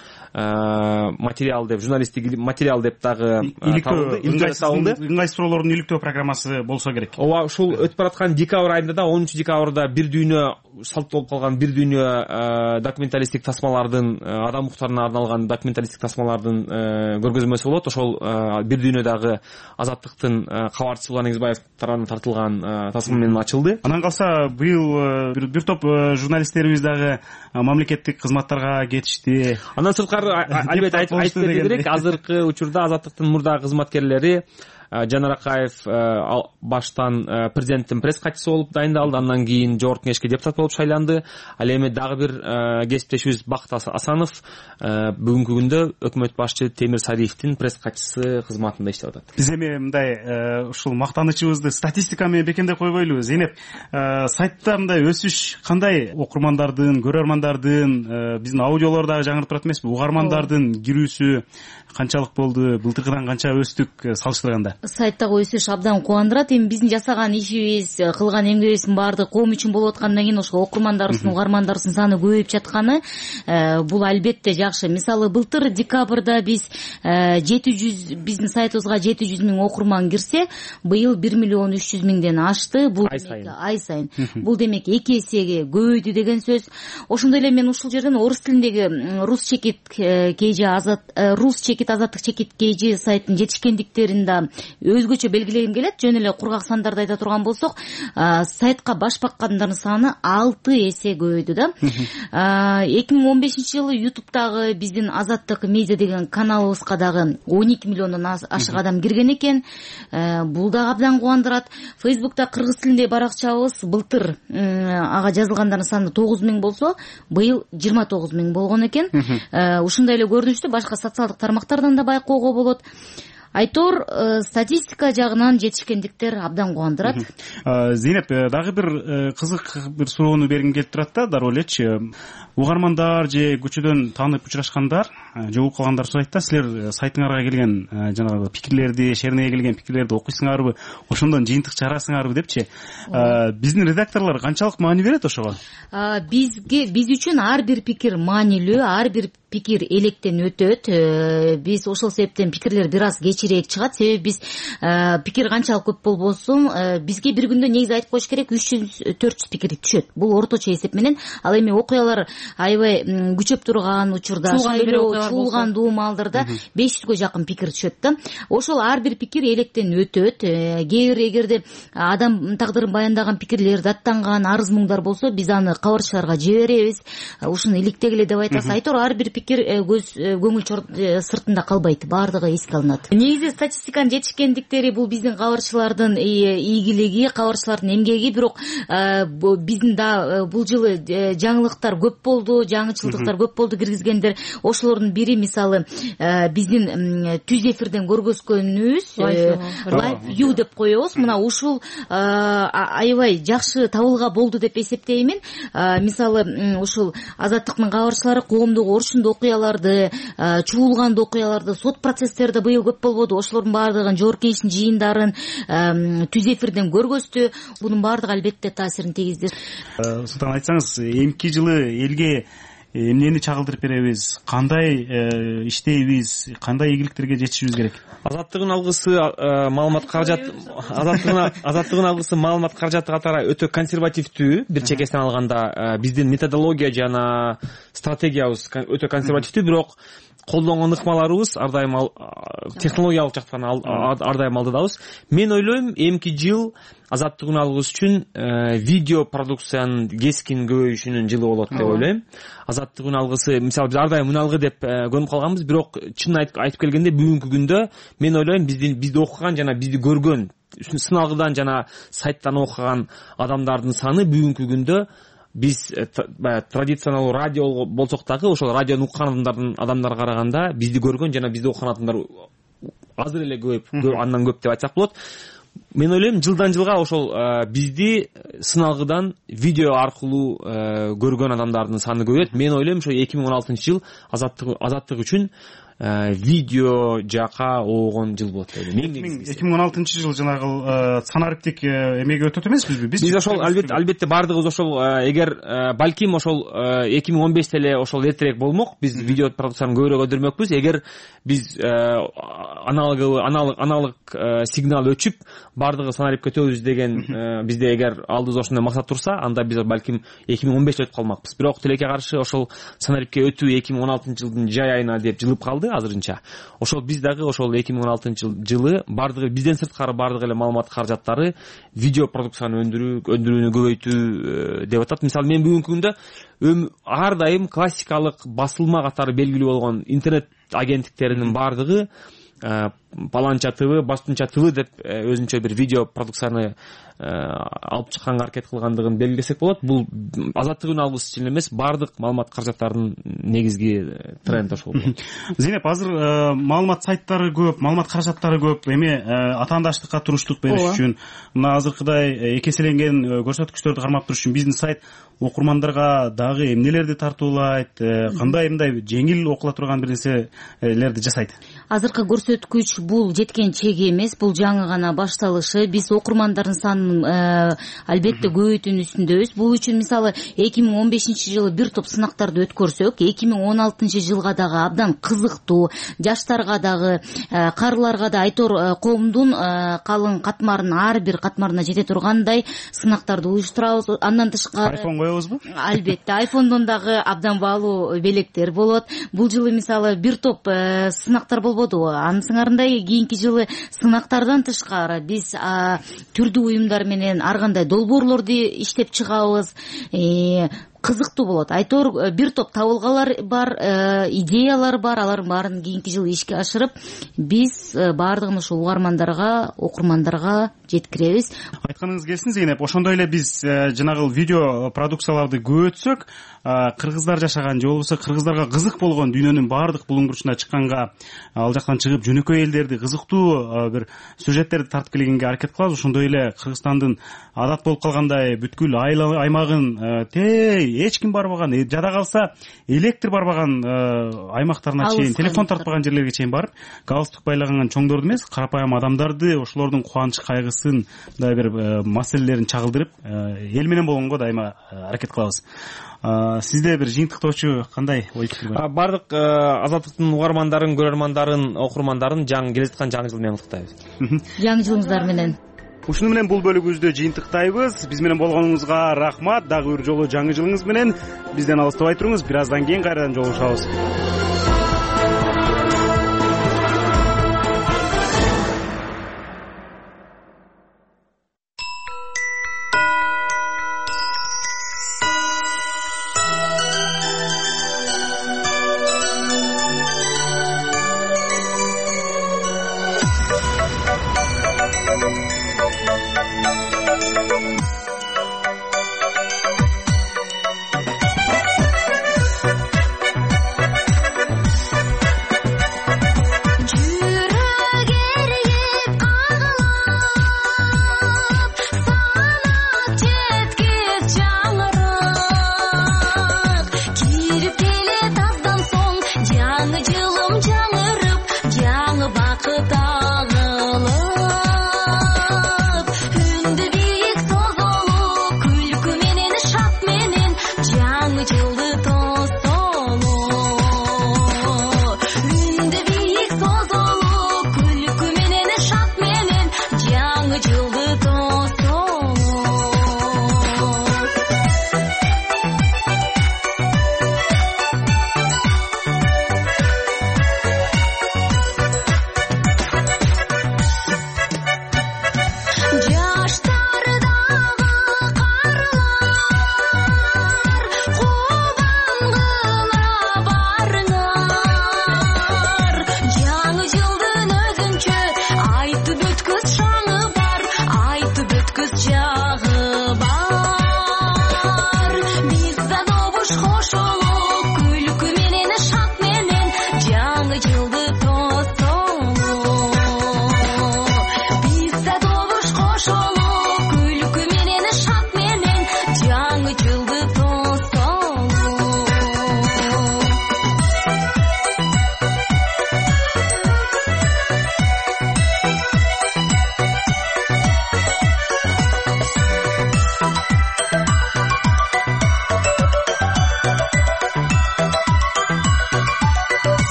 материал деп, журналисттик материал деп дагы табылды. Ыңгайсыз суроолордун иликтөө программасы болсо керек. Ооба, ушул өтүп бараткан декабрь айында да онунчу декабрда бир дүйнө салт болуп калган бир дүйнө документалисттик тасмалардын, адам укуктарына арналган документалисттик тасмалардын көргөзмөсү болот. Ошол бир дүйнөдөгү азаттыктын кабарчысы Улан Эгизбаев тарабынан тартылган тасма менен ачылды. Анан калса быйыл бир топ журналисттерибиз дагы мамлекеттик кызматтарга кетишти. Андан сырткары албетте айтып кетүү керек, азыркы учурда азаттыктын мурдагы кызматкерлери Жанар Акаев баштан президенттин пресс катчысы болуп дайындалды, андан кийин жогорку кеңешке депутат болуп шайланды. Ал эми дагы бир кесиптешибиз Бакыт Асанов бүгүнкү күндө өкмөт башчы Темир Сариевдин пресс катчысы кызматында иштеп атат. Биз эми мындай ушул мактанычыбызды статистика менен бекемдеп койбойлубу? Зейнеп, сайтта мындай өсүш кандай? Окурмандардын, көрөрмандардын, биздин аудиолор дагы жаңырып турат эмеспи? Угармандардын кирүүсү канчалык болду? Былтыркыдан канча өстүк салыштырганда? Сайттагы өсүш абдан кубандырат. Эми биздин жасаган ишибиз, кылган эмгегибиздин баардыгы коом үчүн болуп аткандан кийин ошо окурмандарыбыздын, угармандарыбыздын саны көбөйүп жатканы бул албетте жакшы. Мисалы былтыр декабрда биз жети жүз биздин сайтыбызга жети жүз миң окурман кирсе, быйыл бир миллион үч жүз миңден ашты. Бул ай сайын. Бул демек эки эсеге көбөйдү деген сөз. Ошондой эле мен ушул жерден орус тилиндеги рус чекит кейжи азат рус чекит азаттык чекит кейжи сайттын жетишкендиктерин да өзгөчө белгилегим келет. Жөн эле кургак сандарды айта турган болсок, сайтка баш баккандардын саны алты эсе көбөйдү да. эки миң он бешинчи жылы ютубтагы биздин азаттык медиа деген каналыбызга дагы он эки миллиондон ашык адам кирген экен. Бул дагы абдан кубандырат. Фейсбукта кыргыз тилинде баракчабыз былтыр ага жазылгандардын саны тогуз миң болсо, быйыл жыйырма тогуз миң болгон экен. Ушундай эле көрүнүштү башка социалдык тармактардан да байкоого болот. Айтор статистика жагынан жетишкендиктер абдан кубандырат. Зейнеп, дагы бир кызык бир суроону бергим келип турат да, дароо элечи. Угармандар же көчөдөн таанып учурашкандар, жолугуп калгандар сурайт да, силер сайтыңарга келген жанагы пикирлерди, шерине келген пикирлерди окуйсуңарбы, ошондон жыйынтык чыгарасыңарбы депчи. Биздин редакторлор канчалык маани берет ошого? Бизге биз үчүн ар бир пикир маанилүү, ар бир пикир электен өтөт. Биз ошол себептен пикирлер бир аз кечирээк чыгат. Себеби биз пикир канчалык көп болбосун, бизге бир күндө негизи айтып коюш керек үч жүз төрт жүз пикир түшөт. Бул орточо эсеп менен. Ал эми окуялар аябай күчөп турган учурда, шайлоо, чуулгандуу маалдарда беш жүзгө жакын пикир түшөт да. Ошол ар бир пикир электен өтөт. Кээ бир эгерде адам тагдырын баяндаган пикирлер даттанган арыз муңдар болсо, биз аны кабарчыларга жиберебиз. Ушуну иликтегиле деп айтасыз. Айтор ар бир пикир көз көңүл сыртында калбайт, баардыгы эске алынат. Негизи статистиканын жетишкендиктери бул биздин кабарчылардын ийгилиги, кабарчылардын эмгеги, бирок биздин да бул жылы жаңылыктар көп болду, жаңычылдыктар көп болду киргизгендер. Ошолордун бири мисалы биздин түз эфирден көргөзгөнүбүз Live View деп коебуз. Мына ушул аябай жакшы табылга болду деп эсептеймин. Мисалы ушул Азаттыктын кабарчылары коомдук орчундуу окуяларды, чуулгандуу окуяларды, сот процесстерди быйыл көп болбоду. Ошолордун баардыгын жогорку кеңештин жыйындарын түз эфирден көргөздү. Бунун баардыгы албетте таасирин тийгизди. Султан, айтсаңыз, эмки жылы элге эмнени чагылдырып беребиз, кандай иштейбиз, кандай ийгиликтерге жетишибиз керек? Азаттыгын алгысы маалымат каражат азаттыгын азаттыгын алгысы маалымат каражаты катары өтө консервативдүү. Бир чекесинен алганда биздин методология жана стратегиябыз өтө консервативдүү, бирок колдонгон ыкмаларыбыз ар дайым технологиялык жактан ар дайым алдыдабыз. Мен ойлойм, эмки жыл азаттыгын алгыс үчүн видео продукциянын кескин көбөйүшүнүн жылы болот деп ойлойм. Азаттыгын алгысы, мисалы биз ар дайым мыналгы деп көнүп калганбыз, бирок чынын айтып келгенде бүгүнкү күндө мен ойлойм биздин бизди окуган жана бизди көргөн, сыналгыдан жана сайттан окуган адамдардын саны бүгүнкү күндө биз традиционалдуу радио болсок дагы ошол радиону уккан адамдардын адамдарга караганда бизди көргөн жана бизди окуган адамдар азыр эле көп, андан көп деп айтсак болот. Мен ойлойм, жылдан жылга ошол бизди сыналгыдан видео аркылуу көргөн адамдардын саны көбөйөт. Мен ойлойм, ошо эки миң он алтынчы жыл азаттык азаттык үчүн видео жака оогон жыл болот деп ойлойм. эки миң он алтынчы жыл жанагы санариптик эмеге өтөт эмеспизби? Биз ошол албетте албетте баардыгыбыз ошол эгер балким ошол эки миң он беште эле ошол эртерээк болмок, биз видео продукцияны көбүрөөк өндүрмөкпүз. Эгер биз аналог аналог аналог сигнал өчүп баардыгы санарипке өтөбүз деген бизде эгер алдыбызда ошондой максат турса, анда биз балким эки миң он беште өтүп калмакпыз. Бирок тилекке каршы ошол санарипке өтүү эки миң он алтынчы жылдын жай айына деп жылып калды азырынча. Ошол биз дагы ошол эки миң он алтынчы жылы баардыгы бизден сырткары баардык эле маалымат каражаттары видео продукцияны өндүрүү өндүрүүнү көбөйтүү деп атат. Мисалы мен бүгүнкү күндө ар дайым классикалык басылма катары белгилүү болгон интернет агенттиктеринин баардыгы Паланча ТВ, Баштынча ТВ деп өзүнчө бир видео продукцияны алып чыкканга аракет кылгандыгын белгилесек болот. Бул азаттыгын алгыс үчүн эмес, баардык маалымат каражаттарынын негизги тренди ошол. Зейнеп, азыр маалымат сайттары көп, маалымат каражаттары көп. Эми атаандаштыкка туруштук бериш үчүн, мына азыркыдай экеселенген көрсөткүчтөрдү кармап туруш үчүн биздин сайт окурмандарга дагы эмнелерди тартуулайт, кандай мындай жеңил окула турган бир нерселерди жасайт? Азыркы көрсөткүч бул жеткен чеги эмес, бул жаңы гана башталышы. Биз окурмандардын санын албетте көбөйтүүнүн үстүндөбүз. Бул үчүн мисалы эки миң он бешинчи жылы бир топ сынактарды өткөрсөк, эки миң он алтынчы жылга дагы абдан кызыктуу, жаштарга дагы, карыларга да айтор коомдун калың катмарынын ар бир катмарына жете тургандай сынактарды уюштурабыз. Андан тышкары айфон коебузбу? Албетте, айфондон дагы абдан баалуу белектер болот. Бул жылы мисалы бир топ сынактар болбоду. Анысыңарындай кийинки жылы сынактардан тышкары биз түрдүү уюмдар менен ар кандай долбоорлорду иштеп чыгабыз. Кызыктуу болот. Айтор бир топ табылгалар бар, идеялар бар. Алардын баарын кийинки жылы ишке ашырып, биз баардыгын ушу угармандарга, окурмандарга жеткиребиз. Айтканыңыз келсин, Зейнеп. Ошондой эле биз жанагы видео продукцияларды көбөйтсөк, кыргыздар жашаган же болбосо кыргыздарга кызык болгон дүйнөнүн баардык булуң-бурчуна чыкканга, ал жактан чыгып жөнөкөй элдерди, кызыктуу бир сюжеттерди тартып келгенге аракет кылабыз. Ошондой эле Кыргызстандын адат болуп калгандай бүткүл аймагын тей эч ким барбаган, жада калса электр барбаган аймактарына чейин, телефон тартпаган жерлерге чейин барып, галстук байлаган чоңдорду эмес, карапайым адамдарды, ошолордун кубанычы кайгысын, мындай бир маселелерин чагылдырып, эл менен болгонго дайыма аракет кылабыз. Сизде бир жыйынтыктоочу кандай ой пикир бар? Бардык Азаттыктын угармандарын, көрөрмандарын, окурмандарын жаңы келе жаткан жаңы жыл менен куттуктайбыз. Жаңы жылыңыздар менен. Ушуну менен бул бөлүгүбүздү жыйынтыктайбыз. Биз менен болгонуңузга рахмат. Дагы бир жолу жаңы жылыңыз менен. Бизден алыстабай туруңуз. Бир аздан кийин кайрадан жолугушабыз.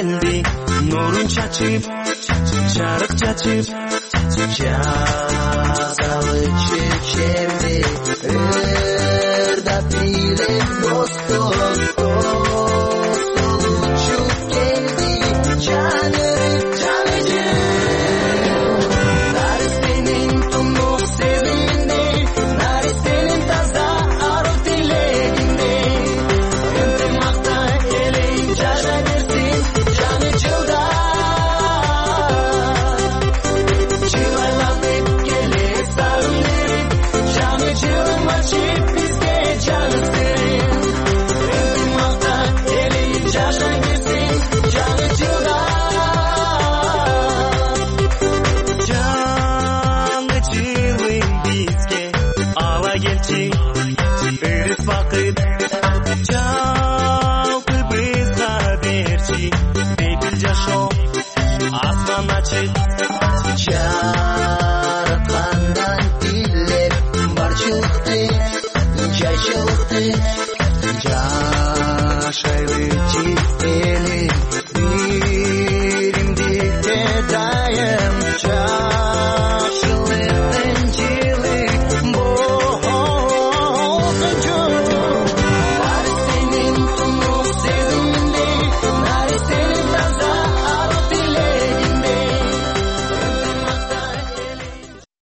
Nurun çaçıp, çarık çaçıp, çarık азалы чечемди ырдап билем достокто